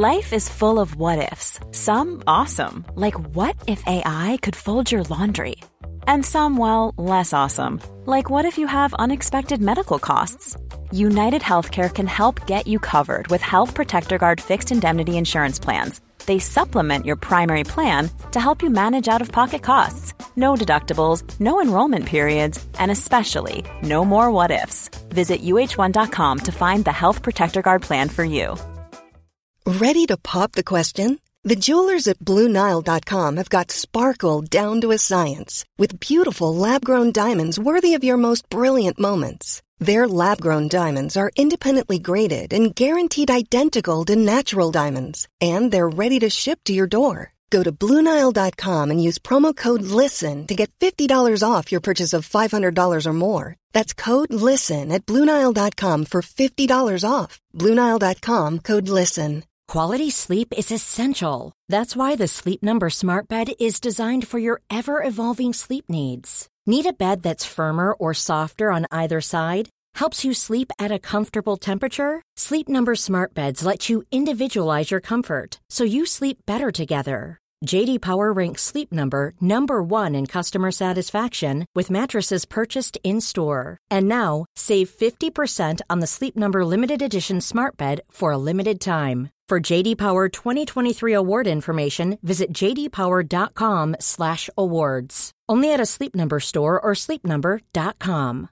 Life is full of what-ifs, some awesome, like what if A I could fold your laundry? And some, well, less awesome, like what if you have unexpected medical costs? United Healthcare can help get you covered with Health Protector Guard fixed indemnity insurance plans. They supplement your primary plan to help you manage out-of-pocket costs. No deductibles, no enrollment periods, and especially no more what-ifs. Visit U H one dot com to find the Health Protector Guard plan for you. Ready to pop the question? The jewelers at Blue Nile dot com have got sparkle down to a science with beautiful lab-grown diamonds worthy of your most brilliant moments. Their lab-grown diamonds are independently graded and guaranteed identical to natural diamonds, and they're ready to ship to your door. Go to Blue Nile dot com and use promo code LISTEN to get fifty dollars off your purchase of five hundred dollars or more. That's code LISTEN at Blue Nile dot com for fifty dollars off. Blue Nile dot com, code LISTEN. Quality sleep is essential. That's why the Sleep Number Smart Bed is designed for your ever-evolving sleep needs. Need a bed that's firmer or softer on either side? Helps you sleep at a comfortable temperature? Sleep Number Smart Beds let you individualize your comfort, so you sleep better together. J D Power ranks Sleep Number number one in customer satisfaction with mattresses purchased in-store. And now, save fifty percent on the Sleep Number Limited Edition Smart Bed for a limited time. For J D Power twenty twenty-three award information, visit j d power dot com slash awards. Only at a Sleep Number store or sleep number dot com.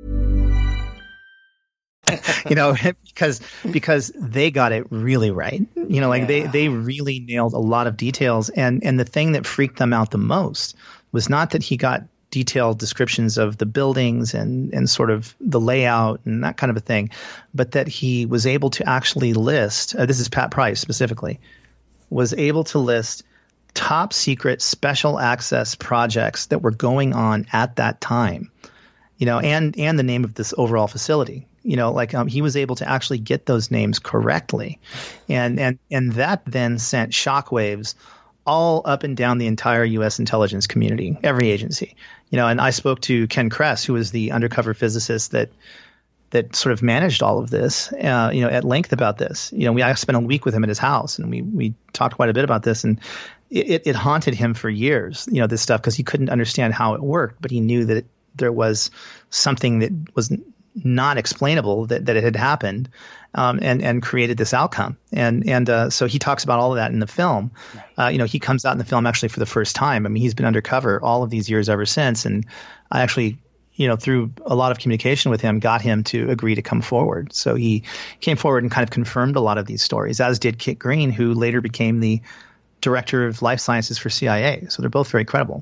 You know, because because they got it really right. You know, like Yeah. they they really nailed a lot of details. And and the thing that freaked them out the most was not that he got detailed descriptions of the buildings and and sort of the layout and that kind of a thing, but that he was able to actually list, uh, this is Pat Price specifically, was able to list top secret special access projects that were going on at that time, you know, and and the name of this overall facility. You know, like um, he was able to actually get those names correctly, and and and that then sent shockwaves all up and down the entire U S intelligence community, every agency. You know, and I spoke to Ken Kress, who was the undercover physicist that that sort of managed all of this, uh, you know, at length about this. You know, we I spent a week with him at his house, and we we talked quite a bit about this, and it, it haunted him for years. You know, this stuff, because he couldn't understand how it worked, but he knew that it, there was something that was not explainable that, that it had happened, um, and and created this outcome. And and uh, so he talks about all of that in the film. Uh, you know, he comes out in the film actually for the first time. I mean, he's been undercover all of these years ever since. And I actually, you know, through a lot of communication with him, got him to agree to come forward. So he came forward and kind of confirmed a lot of these stories, as did Kit Green, who later became the director of life sciences for C I A. So they're both very credible.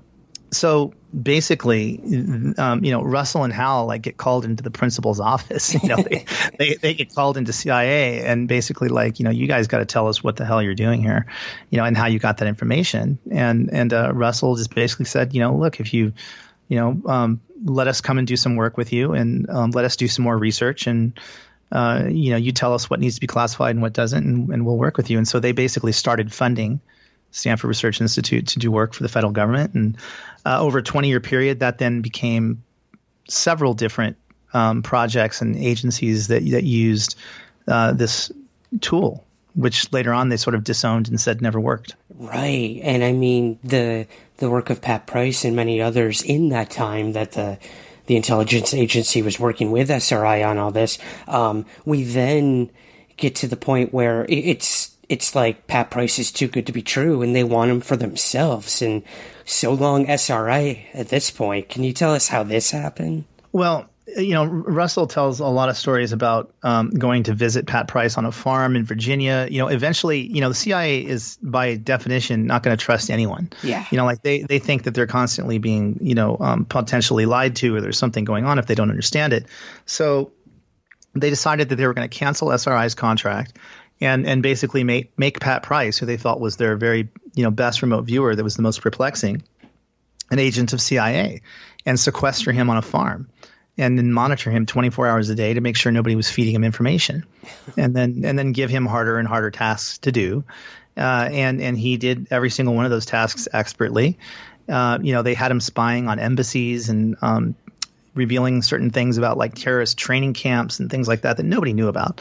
So basically, um, you know, Russell and Hal like get called into the principal's office. You know, they, they they get called into C I A and basically like, you know, you guys got to tell us what the hell you're doing here, you know, and how you got that information. And and uh, Russell just basically said, you know, look, if you, you know, um, let us come and do some work with you, and um, let us do some more research, and uh, you know, you tell us what needs to be classified and what doesn't, and, and we'll work with you. And so they basically started funding Stanford Research Institute to do work for the federal government. And uh, over a twenty-year period, that then became several different um, projects and agencies that that used uh, this tool, which later on they sort of disowned and said never worked. Right. And I mean, the the work of Pat Price and many others in that time that the the intelligence agency was working with S R I on all this, um, we then get to the point where it's It's like Pat Price is too good to be true, and they want him for themselves. And so long S R I at this point. Can you tell us how this happened? Well, you know, Russell tells a lot of stories about um, going to visit Pat Price on a farm in Virginia. You know, eventually, you know, the C I A is by definition not going to trust anyone. Yeah. You know, like they, they think that they're constantly being, you know, um, potentially lied to, or there's something going on if they don't understand it. So they decided that they were going to cancel S R I's contract and and basically make make Pat Price, who they thought was their very, you know, best remote viewer that was the most perplexing, an agent of C I A, and sequester him on a farm and then monitor him twenty-four hours a day to make sure nobody was feeding him information, and then and then give him harder and harder tasks to do. Uh, and and he did every single one of those tasks expertly. Uh, you know, they had him spying on embassies and um, revealing certain things about like terrorist training camps and things like that that nobody knew about.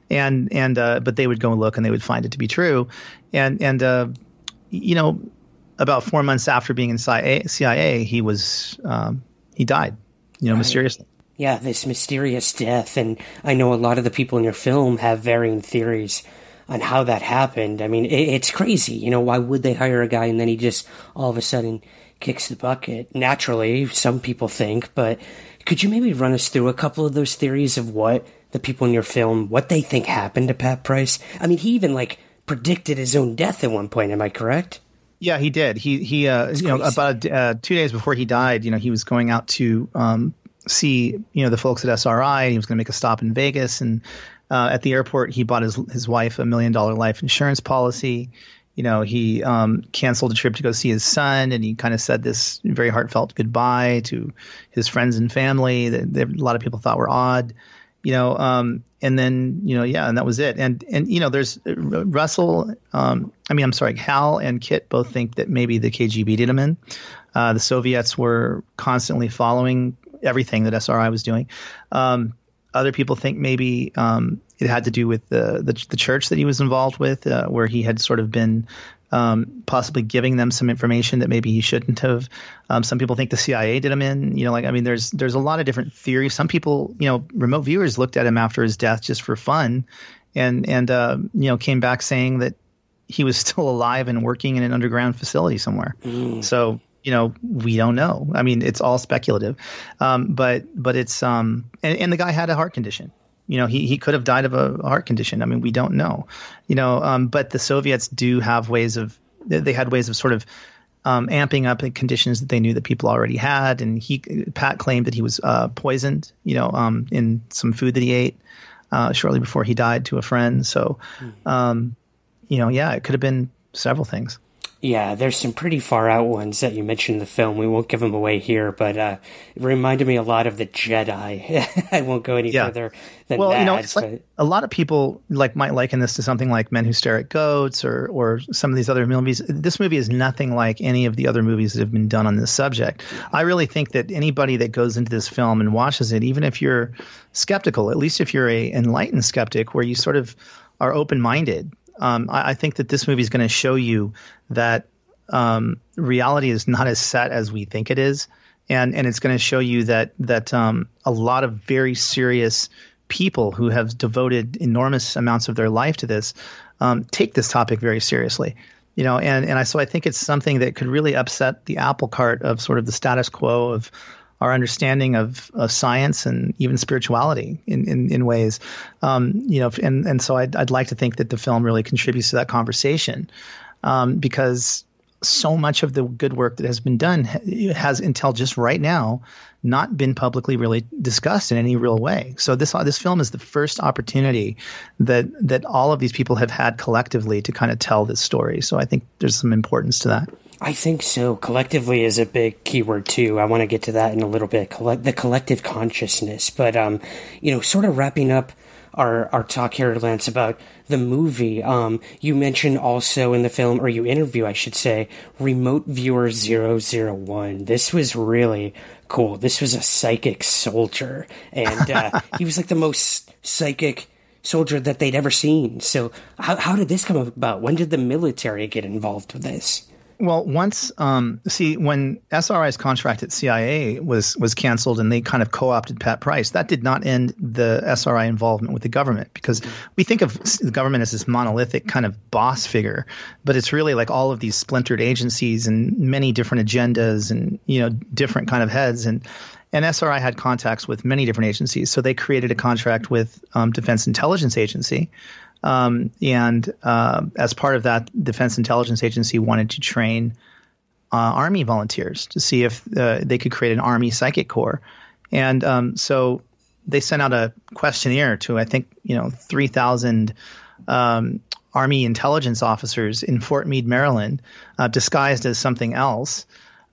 and and uh, but they would go and look and they would find it to be true, and and uh, you know, about four months after being in C I A, C I A he was um, he died, you know, right. mysteriously. Yeah, this mysterious death, and I know a lot of the people in your film have varying theories on how that happened. I mean, it, it's crazy. You know, why would they hire a guy and then he just all of a sudden kicks the bucket? Naturally, some people think, but could you maybe run us through a couple of those theories of what the people in your film, what they think happened to Pat Price? I mean, he even, like, predicted his own death at one point, am I correct? Yeah, he did. He, he uh, you know, about uh, two days before he died, you know, he was going out to um, see, you know, the folks at S R I. He was going to make a stop in Vegas, and uh, at the airport, he bought his his wife a million dollar life insurance policy. You know, he um, canceled a trip to go see his son, and he kind of said this very heartfelt goodbye to his friends and family that, that a lot of people thought were odd. You know, um, and then, you know, yeah, and that was it. And, and you know, there's Russell, um, I mean, I'm sorry, Hal and Kit both think that maybe the K G B did him in. Uh, the Soviets were constantly following everything that S R I was doing. Um, other people think maybe um, it had to do with the, the the church that he was involved with, uh, where he had sort of been um, possibly giving them some information that maybe he shouldn't have. Um, some people think the C I A did him in. You know, like I mean, there's there's a lot of different theories. Some people, you know, remote viewers looked at him after his death just for fun, and and uh, you know, came back saying that he was still alive and working in an underground facility somewhere. Mm. So. You know, we don't know. I mean, it's all speculative, um, but but it's um, and, and the guy had a heart condition. You know, he he could have died of a heart condition. I mean, we don't know. You know, um, but the Soviets do have ways of they had ways of sort of um, amping up the conditions that they knew that people already had. And he Pat claimed that he was uh, poisoned. You know, um, in some food that he ate uh, shortly before he died to a friend. So, um, you know, yeah, it could have been several things. Yeah, there's some pretty far out ones that you mentioned in the film. We won't give them away here, but uh, it reminded me a lot of the Jedi. I won't go any yeah. further than well, that. Well, you know, it's like, a lot of people like might liken this to something like Men Who Stare at Goats or or some of these other movies. This movie is nothing like any of the other movies that have been done on this subject. I really think that anybody that goes into this film and watches it, even if you're skeptical, at least if you're a enlightened skeptic where you sort of are open-minded, Um, I, I think that this movie is going to show you that um, reality is not as set as we think it is, and and it's going to show you that that um, a lot of very serious people who have devoted enormous amounts of their life to this um, take this topic very seriously. You know, and and I so I think it's something that could really upset the apple cart of sort of the status quo of our understanding of, of science and even spirituality in, in, in ways, um, you know, and, and so I'd, I'd like to think that the film really contributes to that conversation um, because so much of the good work that has been done has until just right now not been publicly really discussed in any real way. So this this film is the first opportunity that that all of these people have had collectively to kind of tell this story. So I think there's some importance to that. I think so. Collectively is a big keyword too. I want to get to that in a little bit. Collect the collective consciousness. But um, you know, sort of wrapping up our our talk here, Lance, about the movie. Um, you mentioned also in the film, or you interview, I should say, Remote Viewer zero zero one. This was really cool. This was a psychic soldier, and uh, he was like the most psychic soldier that they'd ever seen. So, how how did this come about? When did the military get involved with this? Well, once um, see when S R I's contract at C I A was was canceled and they kind of co-opted Pat Price, that did not end the S R I involvement with the government, because we think of the government as this monolithic kind of boss figure, but it's really like all of these splintered agencies and many different agendas and, you know, different kind of heads. And and S R I had contacts with many different agencies, so they created a contract with um, Defense Intelligence Agency. Um, and uh, as part of that, Defense Intelligence Agency wanted to train uh, Army volunteers to see if uh, they could create an Army Psychic Corps. And um, so they sent out a questionnaire to, I think, you know, three thousand um, Army intelligence officers in Fort Meade, Maryland, uh, disguised as something else.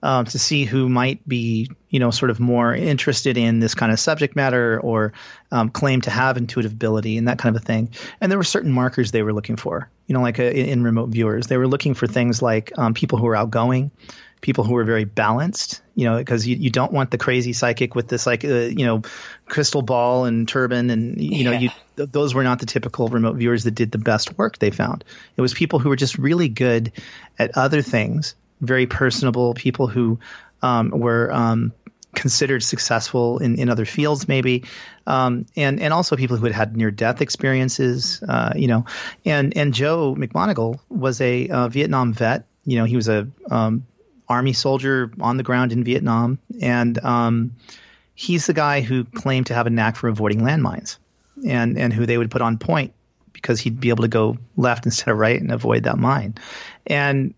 um, to see who might be, you know, sort of more interested in this kind of subject matter or um, claim to have intuitive ability and that kind of a thing. And there were certain markers they were looking for, you know, like a, in remote viewers. They were looking for things like um, people who were outgoing, people who were very balanced, you know, because you, you don't want the crazy psychic with this like, uh, you know, crystal ball and turban. And, you know, Yeah. you th- those were not the typical remote viewers that did the best work they found. It was people who were just really good at other things, very personable, people who um, were um, considered successful in, in other fields maybe, um, and, and also people who had had near-death experiences, uh, you know. And, and Joe McMoneagle was a uh, Vietnam vet. You know, he was a um, Army soldier on the ground in Vietnam, and um, he's the guy who claimed to have a knack for avoiding landmines, and and who they would put on point because he'd be able to go left instead of right and avoid that mine. And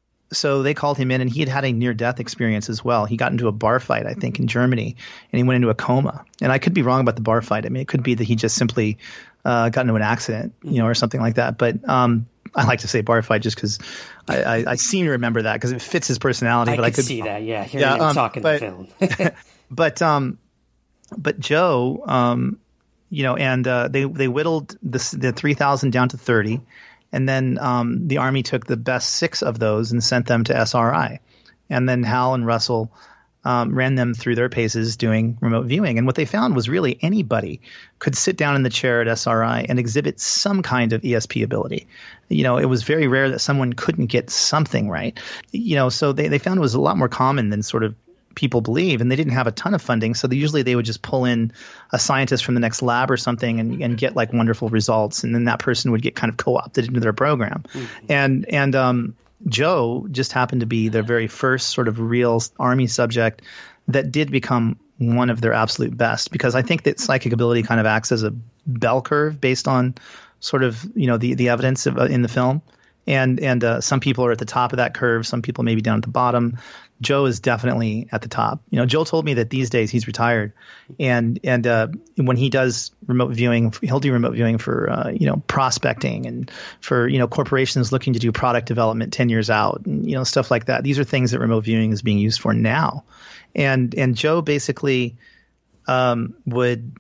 so they called him in, and he had had a near-death experience as well. He got into a bar fight, I think, in Germany, and he went into a coma. And I could be wrong about the bar fight. I mean, it could be that he just simply uh, got into an accident, you know, or something like that. But um, I like to say bar fight just because I, I, I seem to remember that because it fits his personality. I but could I could see that, yeah, hearing yeah, him um, talk in but, the film. but um, but Joe, um, you know, and uh, they they whittled the the three thousand down to thirty, and then um, the Army took the best six of those and sent them to S R I, and then Hal and Russell um, ran them through their paces doing remote viewing. And what they found was really anybody could sit down in the chair at S R I and exhibit some kind of E S P ability. You know, it was very rare that someone couldn't get something right. You know, so they, they found it was a lot more common than sort of people believe, and they didn't have a ton of funding. So they, usually they would just pull in a scientist from the next lab or something and, and get like wonderful results. And then that person would get kind of co-opted into their program. Mm-hmm. And, and, um, Joe just happened to be their very first sort of real Army subject that did become one of their absolute best, because I think that psychic ability kind of acts as a bell curve based on sort of, you know, the, the evidence of, uh, in the film. And, and uh, some people are at the top of that curve. Some people maybe down at the bottom. Joe is definitely at the top. You know, Joe told me that these days he's retired, and and uh, when he does remote viewing, he'll do remote viewing for uh, you know, prospecting and for, you know, corporations looking to do product development ten years out, and, you know, stuff like that. These are things that remote viewing is being used for now, and and Joe basically um, would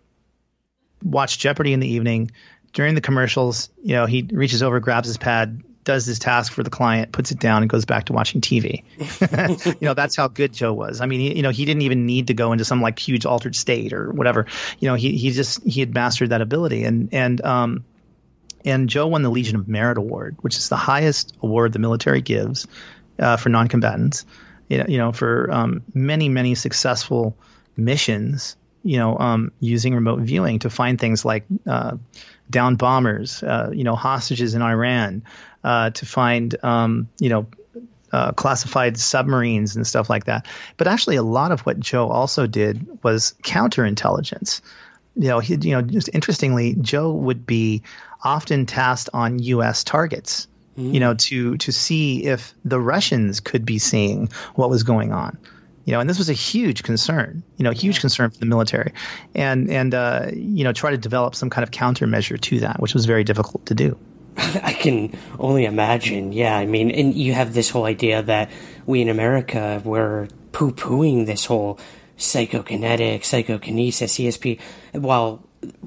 watch Jeopardy in the evening during the commercials. You know, he reaches over, grabs his pad, does his task for the client, puts it down, and goes back to watching T V. You know, that's how good Joe was. I mean, he, you know, he didn't even need to go into some like huge altered state or whatever. You know, he he just he had mastered that ability, and and um and Joe won the Legion of Merit Award, which is the highest award the military gives uh, for non-combatants. You know, you know, for um, many many successful missions. You know, um, using remote viewing to find things like uh, downed bombers, uh, you know, hostages in Iran, uh, to find, um, you know, uh, classified submarines and stuff like that. But actually, a lot of what Joe also did was counterintelligence. You know, he, you know, just interestingly, Joe would be often tasked on U S targets, mm. you know, to to see if the Russians could be seeing what was going on. You know, and this was a huge concern, you know, huge concern for the military, and, and uh, you know, try to develop some kind of countermeasure to that, which was very difficult to do. I can only imagine. Yeah, I mean, and you have this whole idea that we in America were poo-pooing this whole psychokinetic, psychokinesis, E S P, while,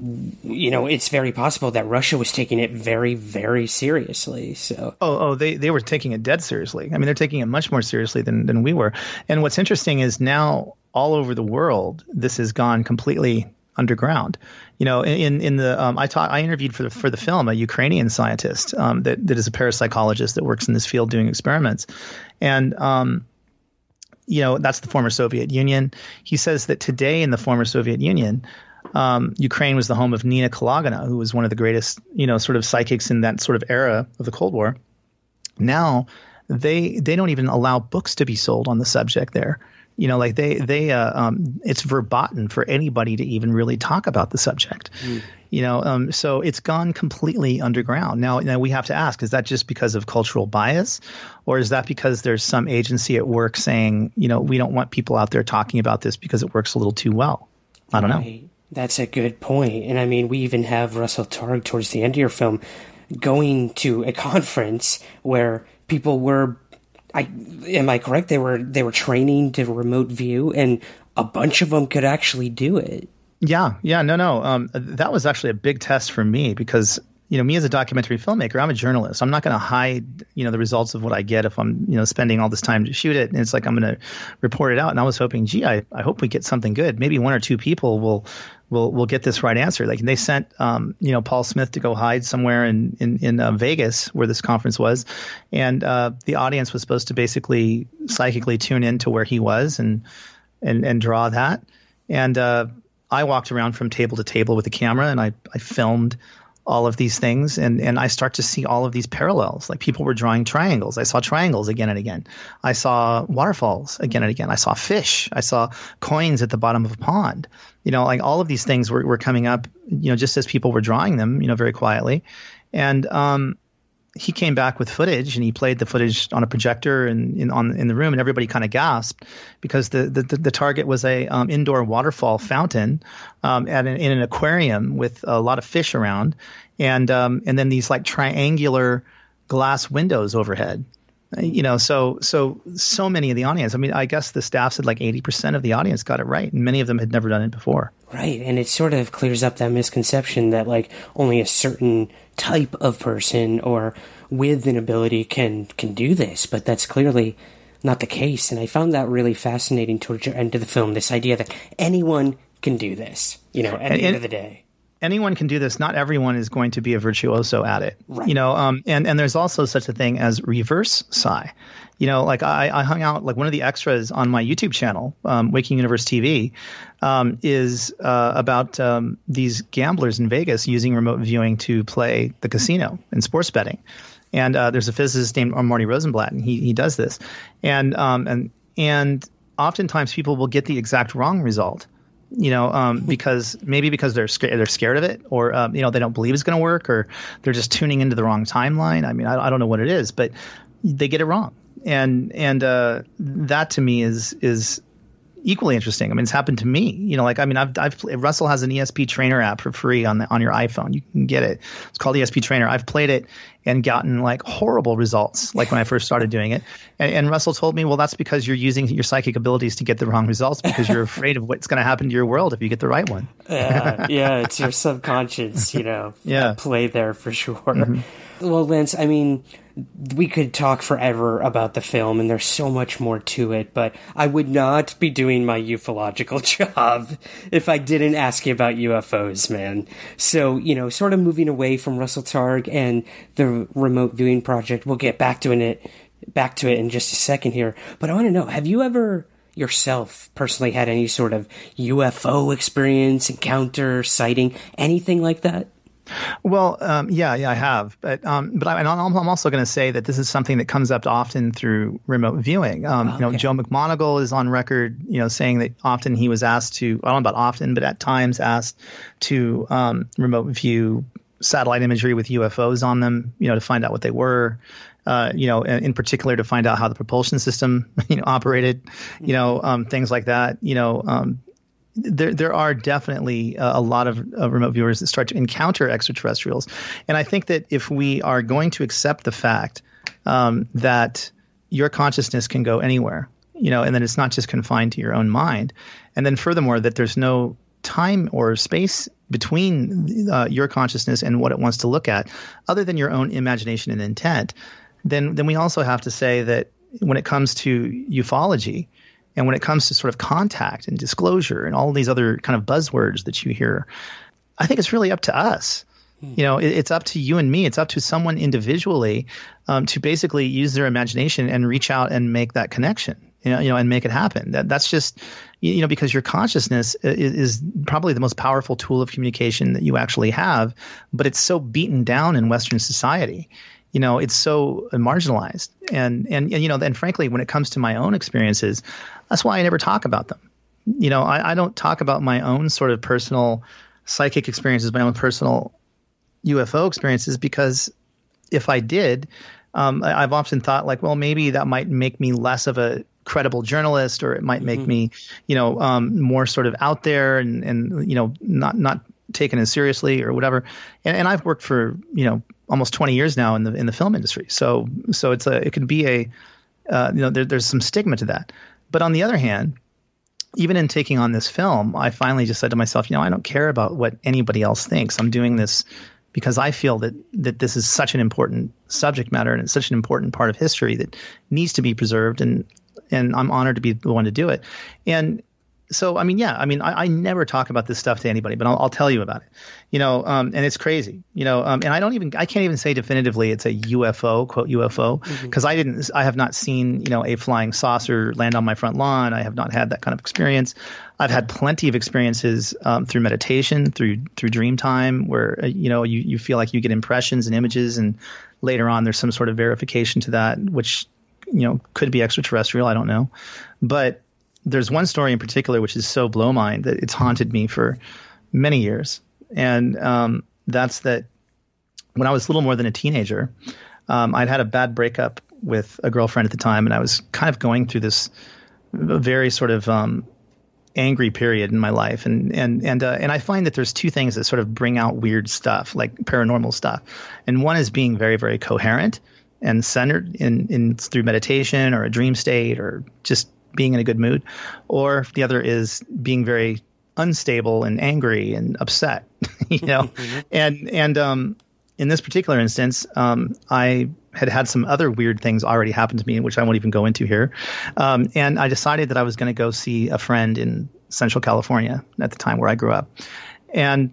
you know, it's very possible that Russia was taking it very, very seriously. So, oh, oh, they, they were taking it dead seriously. I mean, they're taking it much more seriously than, than we were. And what's interesting is now all over the world, this has gone completely underground. You know, in in the um, I taught I interviewed for the for the film a Ukrainian scientist um, that that is a parapsychologist that works in this field doing experiments, and um, you know, that's the former Soviet Union. He says that today in the former Soviet Union, Um, Ukraine was the home of Nina Kalagina, who was one of the greatest, you know, sort of psychics in that sort of era of the Cold War. Now they they don't even allow books to be sold on the subject there. You know, like they they uh, um, it's verboten for anybody to even really talk about the subject. Mm. You know, um, so it's gone completely underground. Now, now we have to ask: is that just because of cultural bias, or is that because there's some agency at work saying, you know, we don't want people out there talking about this because it works a little too well? I don't right. know. That's a good point. And I mean, we even have Russell Targ towards the end of your film going to a conference where people were I am I correct? They were they were training to remote view, and a bunch of them could actually do it. Yeah, yeah, no, no. Um, that was actually a big test for me because, you know, me as a documentary filmmaker, I'm a journalist. I'm not going to hide, you know, the results of what I get if I'm, you know, spending all this time to shoot it. And it's like I'm going to report it out. And I was hoping, gee, I, I hope we get something good. Maybe one or two people will will will get this right answer. Like they sent, um, you know, Paul Smith to go hide somewhere in in, in uh, Vegas where this conference was, and uh, the audience was supposed to basically psychically tune in to where he was and and and draw that. And uh, I walked around from table to table with a camera, and I I filmed all of these things, and and I start to see all of these parallels. Like people were drawing triangles. I saw triangles again and again. I saw waterfalls again and again. I saw fish. I saw coins at the bottom of a pond. You know, like all of these things were, were coming up, you know, just as people were drawing them, you know, very quietly. And um, he came back with footage, and he played the footage on a projector and in on in the room, and everybody kind of gasped because the the, the target was a um, indoor waterfall fountain um, at an, in an aquarium with a lot of fish around, and um, and then these like triangular glass windows overhead. You know, so so so many of the audience. I mean, I guess the staff said like eighty percent of the audience got it right, and many of them had never done it before. Right, and it sort of clears up that misconception that like only a certain type of person or with an ability can can do this, but that's clearly not the case. And I found that really fascinating towards your end of the film, this idea that anyone can do this, you know, at and, the end and, of the day. Anyone can do this. Not everyone is going to be a virtuoso at it, right. you know. Um, and and there's also such a thing as reverse psi. You know, like I, I hung out like one of the extras on my YouTube channel, um, Waking Universe T V, um, is uh, about um, these gamblers in Vegas using remote viewing to play the casino and sports betting. And uh, there's a physicist named Marty Rosenblatt, and he he does this. And um and and oftentimes people will get the exact wrong result. You know, um, because maybe because they're scared, they're scared of it, or um, you know, they don't believe it's going to work, or they're just tuning into the wrong timeline. I mean, I, I don't know what it is, but they get it wrong, and and uh, that to me is is equally interesting. I mean, it's happened to me. You know, like I mean, I've, I've Russell has an E S P Trainer app for free on the on your iPhone. You can get it. It's called E S P Trainer. I've played it and gotten like horrible results, like when I first started doing it. And, and Russell told me, well, that's because you're using your psychic abilities to get the wrong results because you're afraid of what's going to happen to your world if you get the right one. yeah, yeah, it's your subconscious, you know, yeah. play there for sure. Mm-hmm. Well, Lance, I mean, we could talk forever about the film, and there's so much more to it, but I would not be doing my ufological job if I didn't ask you about U F Os, man. So, you know, sort of moving away from Russell Targ and the remote viewing project, we'll get back to it, back to it in just a second here, but I want to know, have you ever yourself personally had any sort of U F O experience, encounter, sighting, anything like that? Well, um, yeah, yeah, I have, but um, but I, and I'm also going to say that this is something that comes up often through remote viewing. Um, okay. You know, Joe McMoneagle is on record, you know, saying that often he was asked to, I don't know about often, but at times asked to um, remote view satellite imagery with U F Os on them, you know, to find out what they were. Uh, you know, in, in particular to find out how the propulsion system, you know, operated. You know, um, things like that. You know. Um, There, there are definitely a, a lot of uh, remote viewers that start to encounter extraterrestrials, and I think that if we are going to accept the fact um, that your consciousness can go anywhere, you know, and that it's not just confined to your own mind, and then furthermore that there's no time or space between uh, your consciousness and what it wants to look at, other than your own imagination and intent, then then we also have to say that when it comes to ufology. And when it comes to sort of contact and disclosure and all these other kind of buzzwords that you hear, I think it's really up to us. You know, it, it's up to you and me. It's up to someone individually um, to basically use their imagination and reach out and make that connection. You know, you know, and make it happen. That that's just, you know, because your consciousness is, is probably the most powerful tool of communication that you actually have, but it's so beaten down in Western society. You know, it's so marginalized. And, and, and, you know, and frankly, when it comes to my own experiences, that's why I never talk about them. You know, I, I don't talk about my own sort of personal psychic experiences, my own personal U F O experiences, because if I did, um, I, I've often thought like, well, maybe that might make me less of a credible journalist, or it might make mm-hmm. me, you know, um, more sort of out there and, and, you know, not, not taken as seriously or whatever. And, and I've worked for, you know, almost twenty years now in the in the film industry. So so it's a it can be a uh, you know, there, there's some stigma to that. But on the other hand, even in taking on this film, I finally just said to myself, you know, I don't care about what anybody else thinks. I'm doing this because I feel that that this is such an important subject matter and it's such an important part of history that needs to be preserved, and and I'm honored to be the one to do it. And so, I mean, yeah, I mean, I, I never talk about this stuff to anybody, but I'll, I'll tell you about it, you know, um, and it's crazy, you know, um, and I don't even, I can't even say definitively it's a U F O, quote U F O, because mm-hmm. I didn't, I have not seen, you know, a flying saucer land on my front lawn. I have not had that kind of experience. I've had plenty of experiences um, through meditation, through through dream time, where, uh, you know, you, you feel like you get impressions and images, and later on there's some sort of verification to that, which, you know, could be extraterrestrial. I don't know. But there's one story in particular which is so blow mind that it's haunted me for many years. And um, that's that when I was little more than a teenager, um, I'd had a bad breakup with a girlfriend at the time, and I was kind of going through this very sort of um, angry period in my life. And and and uh, and I find that there's two things that sort of bring out weird stuff, like paranormal stuff. And one is being very, very coherent and centered in, in through meditation or a dream state or just being in a good mood, or the other is being very unstable and angry and upset, you know, mm-hmm. and, and, um, in this particular instance, um, I had had some other weird things already happen to me, which I won't even go into here. Um, and I decided that I was going to go see a friend in Central California at the time where I grew up. And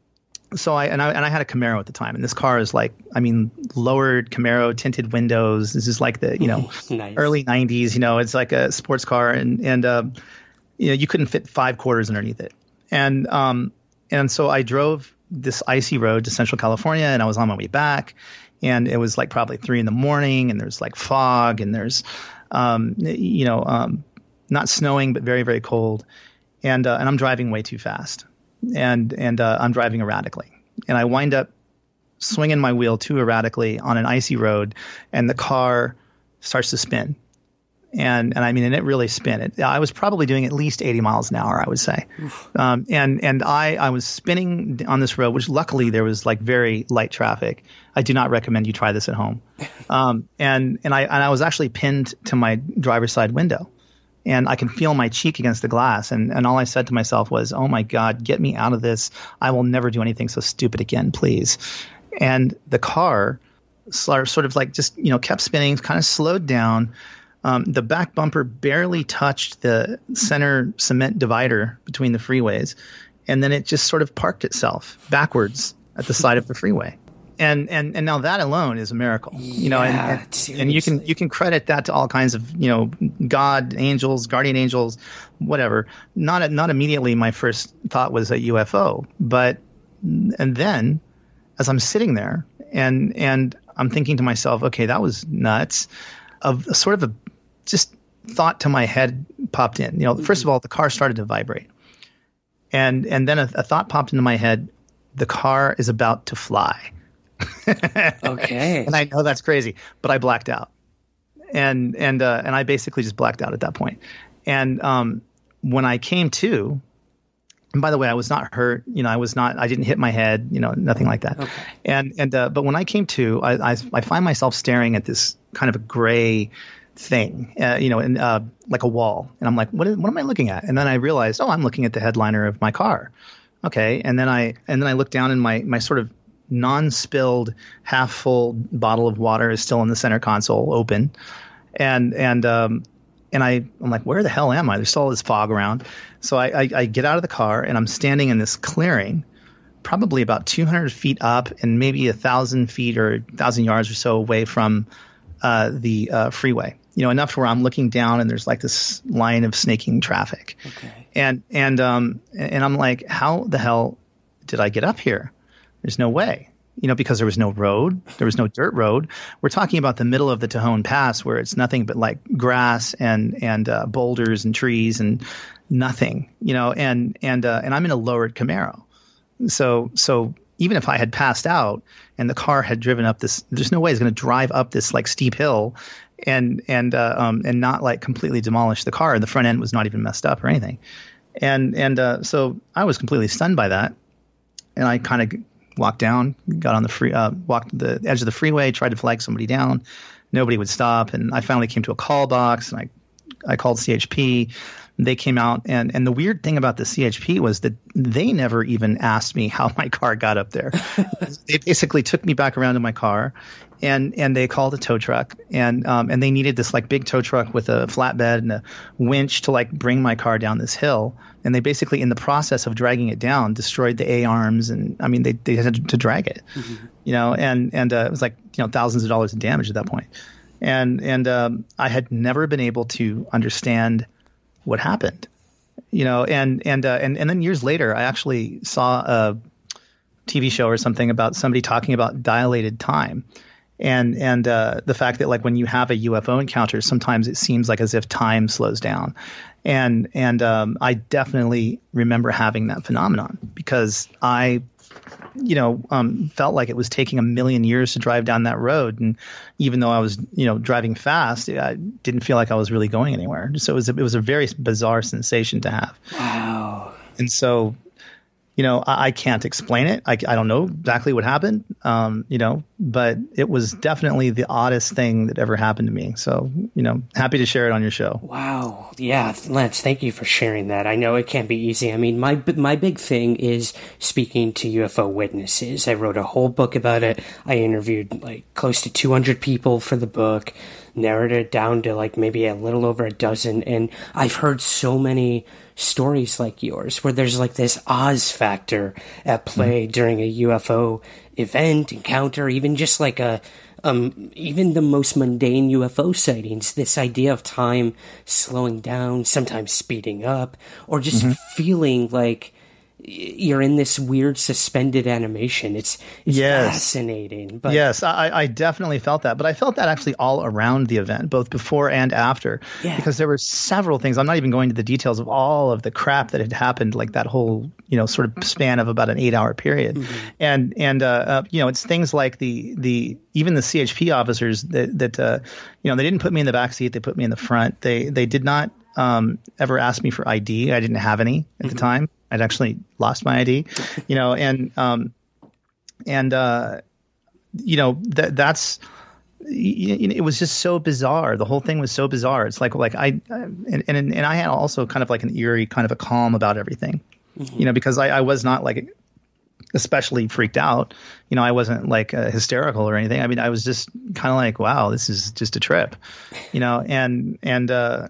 So I and I and I had a Camaro at the time, and this car is like, I mean, lowered Camaro, tinted windows. This is like the you know nice. early nineties. You know, it's like a sports car, and and uh, you know you couldn't fit five quarters underneath it, and um and so I drove this icy road to Central California, and I was on my way back, and it was like probably three in the morning, and there's like fog, and there's um you know um not snowing but very very cold, and uh, and I'm driving way too fast. And and uh, I'm driving erratically, and I wind up swinging my wheel too erratically on an icy road, and the car starts to spin. And and I mean, and it really spin. It, I was probably doing at least eighty miles an hour, I would say. Um, and and I, I was spinning on this road, which luckily there was like very light traffic. I do not recommend you try this at home. Um, and and I and I was actually pinned to my driver's side window. And I can feel my cheek against the glass. And, and all I said to myself was, oh, my God, get me out of this. I will never do anything so stupid again, please. And the car sort of like just, you know, kept spinning, kind of slowed down. Um, the back bumper barely touched the center cement divider between the freeways. And then it just sort of parked itself backwards at the side of the freeway. And, and and now that alone is a miracle, you know, yeah, and, and, and you can you can credit that to all kinds of, you know, God, angels, guardian angels, whatever. Not not immediately my first thought was a U F O, but and then as I'm sitting there and and I'm thinking to myself, okay, that was nuts. Of a sort of a just thought to my head popped in. You know, first of all, the car started to vibrate, and and then a, a thought popped into my head: the car is about to fly. Okay. And I know that's crazy, but I blacked out. And and uh, and I basically just blacked out at that point. And um, when I came to, and by the way, I was not hurt. You know, I was not. I didn't hit my head. You know, nothing like that. Okay. And and uh, but when I came to, I, I I find myself staring at this kind of a gray thing, uh, you know, and uh, like a wall. And I'm like, what is, what am I looking at? And then I realized, oh, I'm looking at the headliner of my car. Okay. And then I and then I look down, and my my sort of non-spilled half full bottle of water is still in the center console open. And, and, um, and I, I'm like, where the hell am I? There's still all this fog around. So I, I, I get out of the car, and I'm standing in this clearing, probably about two hundred feet up and maybe a thousand feet or a thousand yards or so away from, uh, the, uh, freeway, you know, enough to where I'm looking down and there's like this line of snaking traffic. Okay. And, and, um, and I'm like, how the hell did I get up here? There's no way, you know, because there was no road. There was no dirt road. We're talking about the middle of the Tejon Pass, where it's nothing but like grass and and uh, boulders and trees and nothing, you know, and and uh, and I'm in a lowered Camaro. So so even if I had passed out and the car had driven up this, there's no way it's going to drive up this like steep hill and and uh, um, and not like completely demolish the car. The front end was not even messed up or anything. And and uh, so I was completely stunned by that. And I kind of walked down, got on the free, uh, walked to the edge of the freeway, tried to flag somebody down. nobody would stop. And I finally came to a call box, and I, I called C H P. They came out, and, and the weird thing about the C H P was that they never even asked me how my car got up there. They basically took me back around to my car, and, and they called a tow truck, and um, and they needed this like big tow truck with a flatbed and a winch to like bring my car down this hill. And they basically, in the process of dragging it down, destroyed the A-arms, and I mean they they had to, to drag it, mm-hmm. you know, and and uh, it was like you know thousands of dollars in damage at that point, and and um, I had never been able to understand what happened, you know, and and uh, and and then years later, I actually saw a T V show or something about somebody talking about dilated time, and and uh, the fact that like when you have a U F O encounter, sometimes it seems like as if time slows down, and and um, I definitely remember having that phenomenon because I, you know, um, felt like it was taking a million years to drive down that road. And even though I was, you know, driving fast, I didn't feel like I was really going anywhere. So it was a, it was a very bizarre sensation to have. Wow. And so, you know, I, I can't explain it. I, I don't know exactly what happened, um, you know, but it was definitely the oddest thing that ever happened to me. So, you know, happy to share it on your show. Wow. Yeah, Lance, thank you for sharing that. I know it can't be easy. I mean, my my big thing is speaking to U F O witnesses. I wrote a whole book about it. I interviewed like close to two hundred people for the book, narrowed it down to like maybe a little over a dozen. And I've heard so many stories like yours where there's like this Oz factor at play mm-hmm. during a U F O event, encounter, even just like a um even the most mundane U F O sightings, this idea of time slowing down, sometimes speeding up, or just mm-hmm. feeling like you're in this weird suspended animation. It's, it's yes. fascinating. But yes, I, I definitely felt that. But I felt that actually all around the event, both before and after, yeah. because there were several things. I'm not even going to the details of all of the crap that had happened, like that whole, you know, sort of span of about an eight hour period. Mm-hmm. And, and uh, uh, you know, it's things like the, the even the C H P officers that, that uh, you know, they didn't put me in the back seat. They put me in the front. They, they did not um, ever ask me for I D. I didn't have any at mm-hmm. the time. I'd actually lost my I D, you know, and, um, and, uh, you know, that that's, you know, it was just so bizarre. The whole thing was so bizarre. It's like, like I, and, and, and I had also kind of like an eerie kind of a calm about everything, mm-hmm. you know, because I, I was not like especially freaked out, you know, I wasn't like uh, hysterical or anything. I mean, I was just kind of like, wow, this is just a trip, you know, and, and, uh,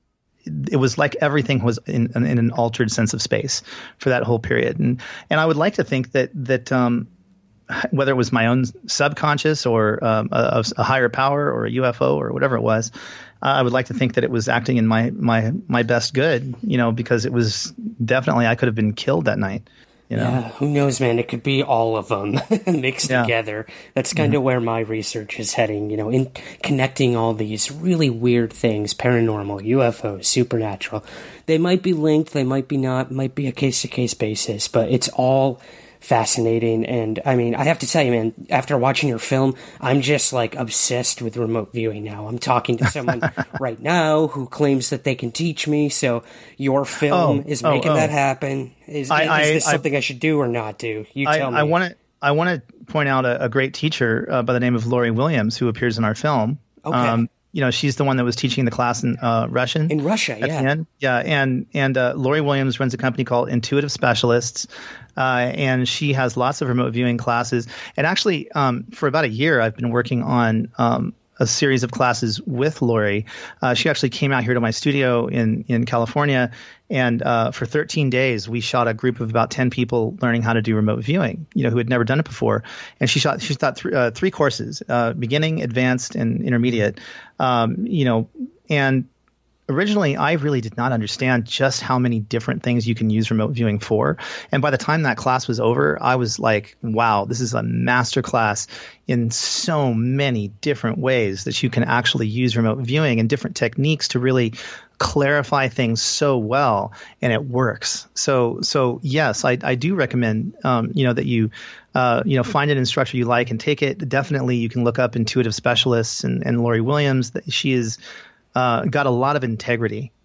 it was like everything was in, in an altered sense of space for that whole period. And, and I would like to think that, that, um, whether it was my own subconscious or, um, a, a higher power or a U F O or whatever it was, uh, I would like to think that it was acting in my, my, my best good, you know, because it was definitely, I could have been killed that night. You know? Yeah, who knows, man? It could be all of them mixed yeah. together. That's kind of mm-hmm. where my research is heading, you know, in connecting all these really weird things, paranormal, U F Os, supernatural. They might be linked, they might be not, might be a case-to-case basis, but it's all fascinating. And I mean, I have to tell you, man, after watching your film, I'm just like obsessed with remote viewing now. I'm talking to someone right now who claims that they can teach me. So your film oh, is making oh, oh. that happen. Is, I, is I, this I, something I, I should do or not do? You I, tell me. I want to I want to point out a, a great teacher uh, by the name of Lori Williams, who appears in our film. Okay. Um, you know, she's the one that was teaching the class in uh, Russian. In Russia, at yeah. The end. Yeah, and and uh, Lori Williams runs a company called Intuitive Specialists, uh, and she has lots of remote viewing classes. And actually, um, for about a year, I've been working on um, a series of classes with Lori. Uh, she actually came out here to my studio in in California, and uh, for thirteen days, we shot a group of about ten people learning how to do remote viewing, you know, who had never done it before. And she shot she taught th- uh, three courses: uh, beginning, advanced, and intermediate. Um, you know, and originally, I really did not understand just how many different things you can use remote viewing for. And by the time that class was over, I was like, wow, this is a master class in so many different ways that you can actually use remote viewing and different techniques to really clarify things so well, and it works. So, so yes, I, I do recommend, um, you know, that you, uh, you know, find an instructor you like and take it. Definitely, you can look up Intuitive Specialists and, and Lori Williams. She is uh, got a lot of integrity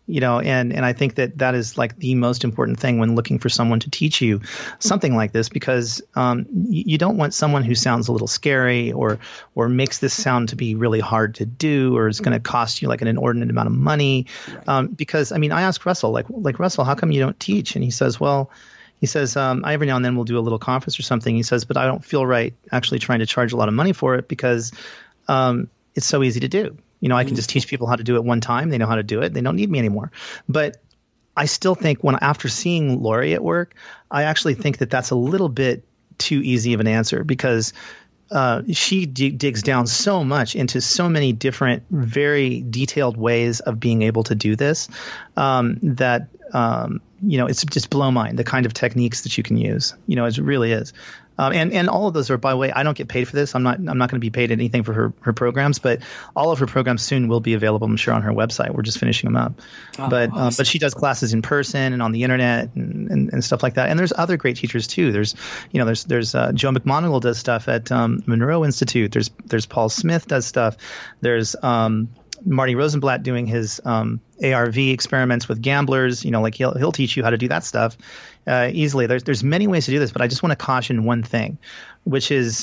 You know, and, and I think that that is like the most important thing when looking for someone to teach you something like this, because um, you, you don't want someone who sounds a little scary or or makes this sound to be really hard to do or is going to cost you like an inordinate amount of money. Right. Um, because, I mean, I asked Russell, like, like Russell, how come you don't teach? And he says, well, he says, um, I every now and then will do a little conference or something. He says, but I don't feel right actually trying to charge a lot of money for it because um, it's so easy to do. You know, I can just teach people how to do it one time. They know how to do it. They don't need me anymore. But I still think when after seeing Lori at work, I actually think that that's a little bit too easy of an answer because uh, she d- digs down so much into so many different, very detailed ways of being able to do this um, that, um, you know, it's just blow mind, the kind of techniques that you can use. You know, it really is. Um, and, and all of those are, by the way, I don't get paid for this. I'm not I'm not going to be paid anything for her, her programs, but all of her programs soon will be available, I'm sure, on her website. We're just finishing them up. Oh, but awesome. um, but she does classes in person and on the internet and, and, and stuff like that. And there's other great teachers too. There's you know there's there's uh, Joe McMoneagle does stuff at um, Monroe Institute. There's there's Paul Smith does stuff. There's um, Marty Rosenblatt doing his um, A R V experiments with gamblers. You know, like he'll he'll teach you how to do that stuff. Uh, easily. There's there's many ways to do this, but I just want to caution one thing, which is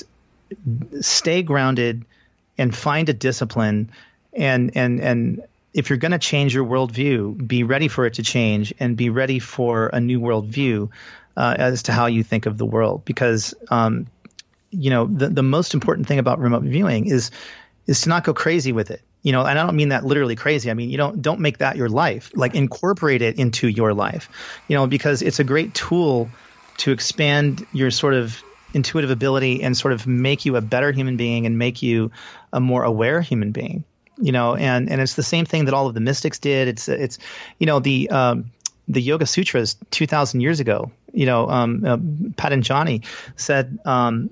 stay grounded and find a discipline. And and and if you're going to change your worldview, be ready for it to change and be ready for a new worldview uh, as to how you think of the world. Because um, you know the the most important thing about remote viewing is is to not go crazy with it. You know, and I don't mean that literally crazy. I mean, you don't don't make that your life. Like incorporate it into your life, you know, because it's a great tool to expand your sort of intuitive ability and sort of make you a better human being and make you a more aware human being, you know, and, and it's the same thing that all of the mystics did. It's, it's, you know, the, um, the Yoga Sutras two thousand years ago, you know, um, uh, Patanjali said, um,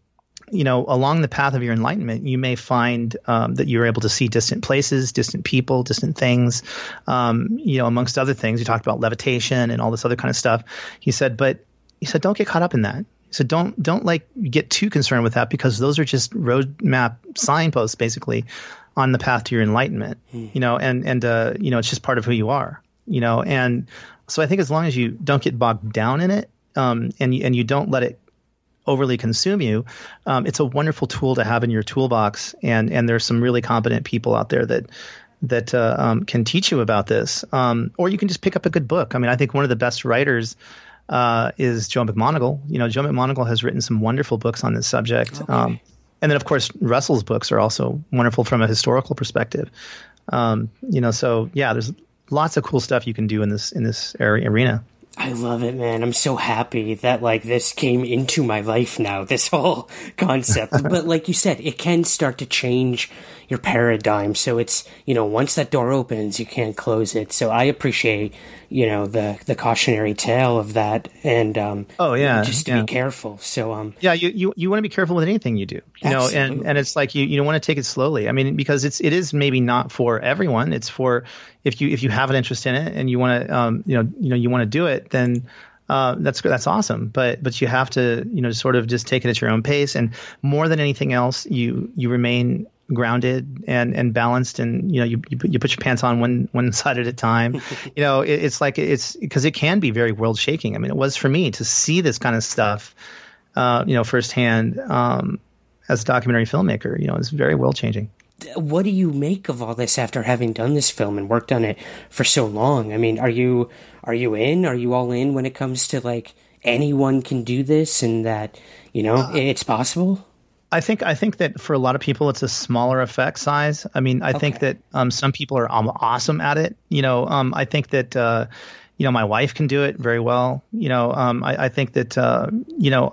you know, along the path of your enlightenment, you may find um, that you're able to see distant places, distant people, distant things, um, you know, amongst other things. You talked about levitation and all this other kind of stuff. He said, but he said, don't get caught up in that. He said, don't don't like get too concerned with that because those are just roadmap signposts, basically, on the path to your enlightenment. Hmm. You know, and and uh, you know, it's just part of who you are. You know, and so I think as long as you don't get bogged down in it, um, and you, and you don't let it overly consume you, um, it's a wonderful tool to have in your toolbox. And, and there's some really competent people out there that, that, uh, um, can teach you about this. Um, or you can just pick up a good book. I mean, I think one of the best writers, uh, is Joe McMoneagle. You know, Joe McMoneagle has written some wonderful books on this subject. Okay. Um, and then of course, Russell's books are also wonderful from a historical perspective. Um, you know, so yeah, there's lots of cool stuff you can do in this, in this area, arena. I love it, man. I'm so happy that, like, this came into my life now, this whole concept. But like you said, it can start to change your paradigm. So it's, you know, once that door opens, you can't close it. So I appreciate, you know, the, the cautionary tale of that. And, um, oh yeah, just to yeah. be careful. So, um, yeah, you, you, you want to be careful with anything you do, you absolutely. know, and, and it's like, you, you don't want to take it slowly. I mean, because it's, it is maybe not for everyone. It's for, if you, if you have an interest in it and you want to, um, you know, you know, you want to do it, then, uh, that's, that's awesome. But, but you have to, you know, sort of just take it at your own pace. And more than anything else, you, you remain grounded and, and balanced, and, you know, you, you put, you put your pants on one, one side at a time. You know, it, it's like, it's because it can be very world shaking. I mean, it was for me to see this kind of stuff, uh, you know, firsthand, um, as a documentary filmmaker. You know, it's very world changing. What do you make of all this after having done this film and worked on it for so long? I mean, are you, are you in, are you all in when it comes to like anyone can do this and that, you know, uh, it's possible? I think I think that for a lot of people, it's a smaller effect size. I mean, I okay. think that um, some people are um, awesome at it. You know, um, I think that, uh, you know, my wife can do it very well. You know, um, I, I think that, uh, you know,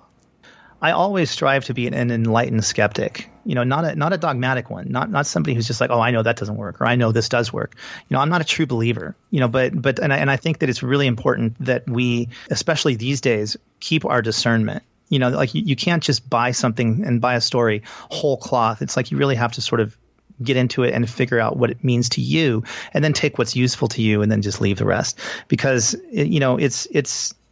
I always strive to be an, an enlightened skeptic, you know, not a not a dogmatic one, not not somebody who's just like, oh, I know that doesn't work, or I know this does work. You know, I'm not a true believer, you know, but but and I, and I think that it's really important that we, especially these days, keep our discernment. You know, like you, you can't just buy something and buy a story whole cloth. It's like you really have to sort of get into it and figure out what it means to you, and then take what's useful to you and then just leave the rest. Because, you know, it's it's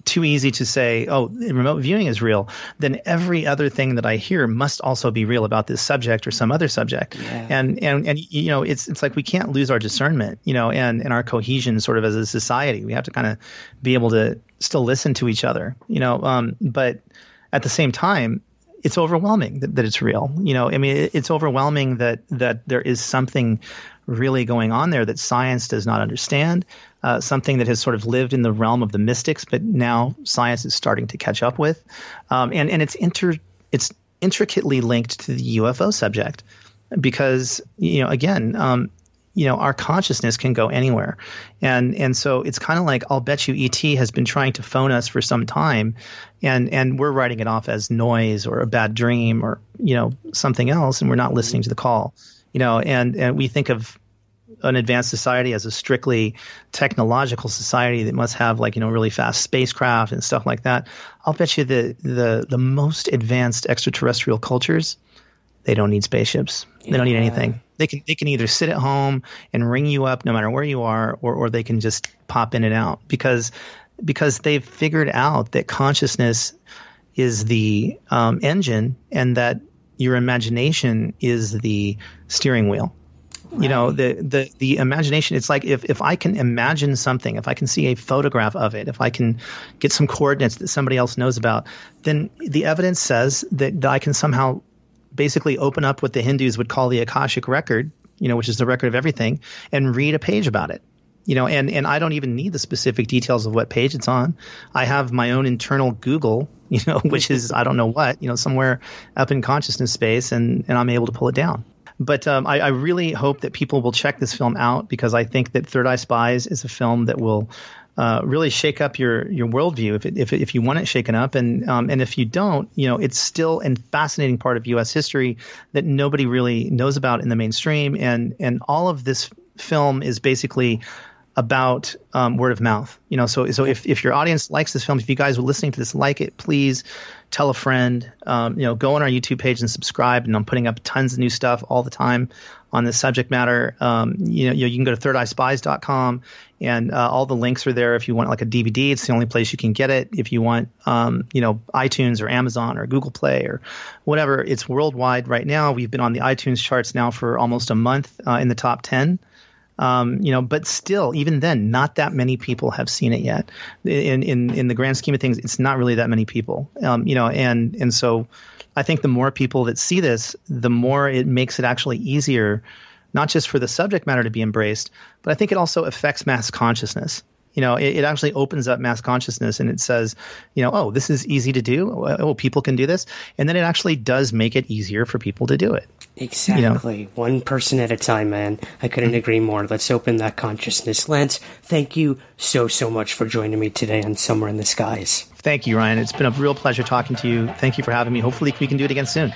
too easy to say, oh, remote viewing is real, then every other thing that I hear must also be real about this subject or some other subject. Yeah. And, and, and, you know, it's, it's like we can't lose our discernment, you know, and, and our cohesion sort of as a society. We have to kind of be able to still listen to each other, you know, um, but at the same time, it's overwhelming that, that it's real. You know, I mean, it, it's overwhelming that, that there is something really going on there that science does not understand. Uh, something that has sort of lived in the realm of the mystics, but now science is starting to catch up with, um, and and it's inter it's intricately linked to the U F O subject, because you know again, um, you know our consciousness can go anywhere, and and so it's kind of like, I'll bet you E T has been trying to phone us for some time, and and we're writing it off as noise or a bad dream or you know something else, and we're not listening to the call, you know, and and we think of an advanced society as a strictly technological society that must have like, you know, really fast spacecraft and stuff like that. I'll bet you the the the most advanced extraterrestrial cultures, they don't need spaceships. They yeah. don't need anything. They can they can either sit at home and ring you up no matter where you are, or or they can just pop in and out, because because they've figured out that consciousness is the um, engine, and that your imagination is the steering wheel. Right. You know, the, the, the imagination, it's like if, if I can imagine something, if I can see a photograph of it, if I can get some coordinates that somebody else knows about, then the evidence says that, that I can somehow basically open up what the Hindus would call the Akashic record, you know, which is the record of everything, and read a page about it. You know, and, and I don't even need the specific details of what page it's on. I have my own internal Google, you know, which is, I don't know what, you know, somewhere up in consciousness space, and, and I'm able to pull it down. But um, I, I really hope that people will check this film out, because I think that Third Eye Spies is a film that will uh, really shake up your your worldview if it, if it, if you want it shaken up, and um, and if you don't, you know, it's still a fascinating part of U S history that nobody really knows about in the mainstream, and and all of this film is basically about um, word of mouth, you know. So, so if, if your audience likes this film, if you guys are listening to this, like it, please tell a friend. Um, you know, go on our YouTube page and subscribe. And I'm putting up tons of new stuff all the time on this subject matter. Um, you know, you, you can go to third eye spies dot com, and uh, all the links are there. If you want like a D V D, it's the only place you can get it. If you want, um, you know, iTunes or Amazon or Google Play or whatever, it's worldwide right now. We've been on the iTunes charts now for almost a month, uh, in the top ten. Um, you know, but still, even then, not that many people have seen it yet. In in in the grand scheme of things, it's not really that many people. Um, you know, and and so I think the more people that see this, the more it makes it actually easier, not just for the subject matter to be embraced, but I think it also affects mass consciousness. You know, it, it actually opens up mass consciousness, and it says, you know, oh, this is easy to do. Oh, people can do this. And then it actually does make it easier for people to do it. Exactly. You know? One person at a time, man. I couldn't agree more. Let's open that consciousness. Lance, thank you so, so much for joining me today on Somewhere in the Skies. Thank you, Ryan. It's been a real pleasure talking to you. Thank you for having me. Hopefully we can do it again soon.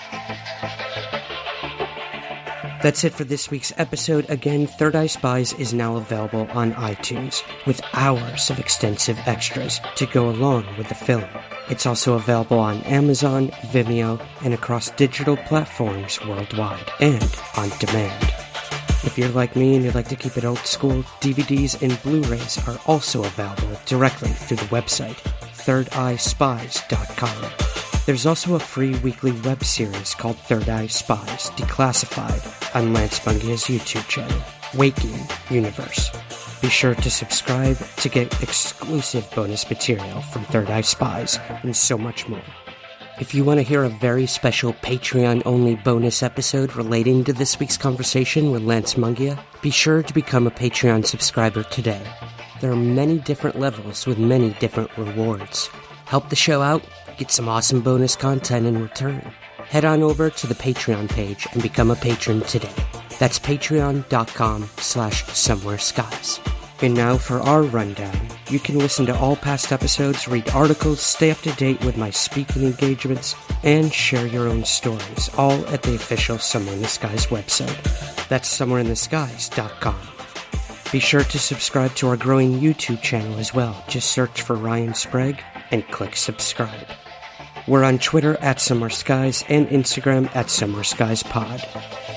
That's it for this week's episode. Again, Third Eye Spies is now available on iTunes, with hours of extensive extras to go along with the film. It's also available on Amazon, Vimeo, and across digital platforms worldwide, and on demand. If you're like me and you'd like to keep it old school, D V Ds and Blu-rays are also available directly through the website, third eye spies dot com. There's also a free weekly web series called Third Eye Spies Declassified on Lance Mungia's YouTube channel, Waking Universe. Be sure to subscribe to get exclusive bonus material from Third Eye Spies and so much more. If you want to hear a very special Patreon-only bonus episode relating to this week's conversation with Lance Mungia, be sure to become a Patreon subscriber today. There are many different levels with many different rewards. Help the show out, get some awesome bonus content in return. Head on over to the Patreon page and become a patron today. That's patreon.com slash somewhere skies. And now for our rundown. You can listen to all past episodes, read articles, stay up to date with my speaking engagements, and share your own stories, all at the official Somewhere in the Skies website. That's somewhere in the skies dot com. Be sure to subscribe to our growing YouTube channel as well. Just search for Ryan Sprague and click subscribe. We're on Twitter at Somewhere Skies and Instagram at Somewhere Skies Pod.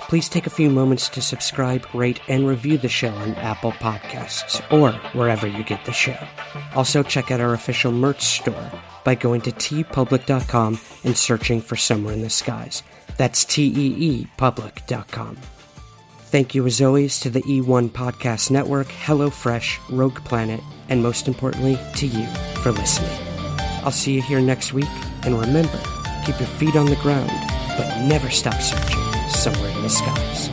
Please take a few moments to subscribe, rate, and review the show on Apple Podcasts or wherever you get the show. Also, check out our official merch store by going to tee public dot com and searching for Somewhere in the Skies. That's T E E public dot com. Thank you as always to the E one Podcast Network, HelloFresh, Rogue Planet, and most importantly, to you for listening. I'll see you here next week, and remember, keep your feet on the ground, but never stop searching somewhere in the skies.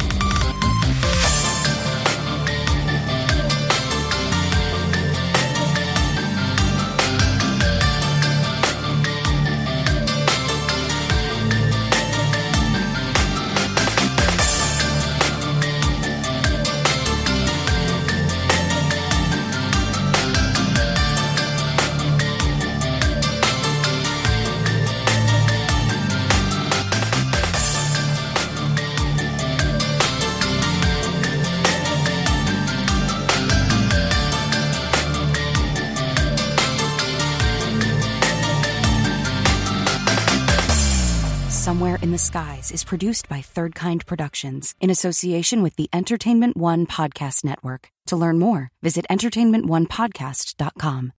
Somewhere in the Skies is produced by Third Kind Productions in association with the Entertainment One Podcast Network. To learn more, visit entertainment one podcast dot com.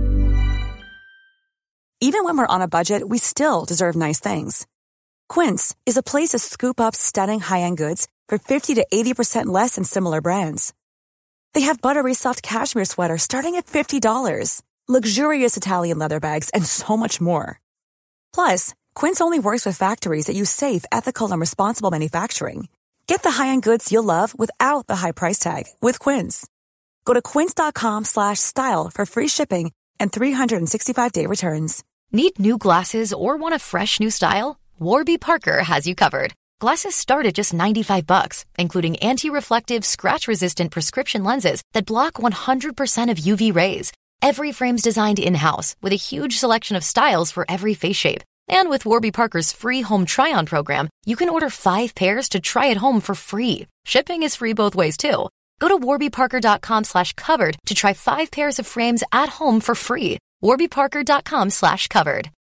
Even when we're on a budget, we still deserve nice things. Quince is a place to scoop up stunning high-end goods for fifty to eighty percent less than similar brands. They have buttery soft cashmere sweaters starting at fifty dollars, luxurious Italian leather bags, and so much more. Plus, Quince only works with factories that use safe, ethical, and responsible manufacturing. Get the high-end goods you'll love without the high price tag with Quince. Go to quince dot com slash style for free shipping and three sixty-five day returns. Need new glasses or want a fresh new style? Warby Parker has you covered. Glasses start at just ninety-five bucks, including anti-reflective, scratch-resistant prescription lenses that block one hundred percent of U V rays. Every frame's designed in-house with a huge selection of styles for every face shape. And with Warby Parker's free home try-on program, you can order five pairs to try at home for free. Shipping is free both ways, too. Go to warby parker dot com slash covered to try five pairs of frames at home for free. warby parker dot com slash covered.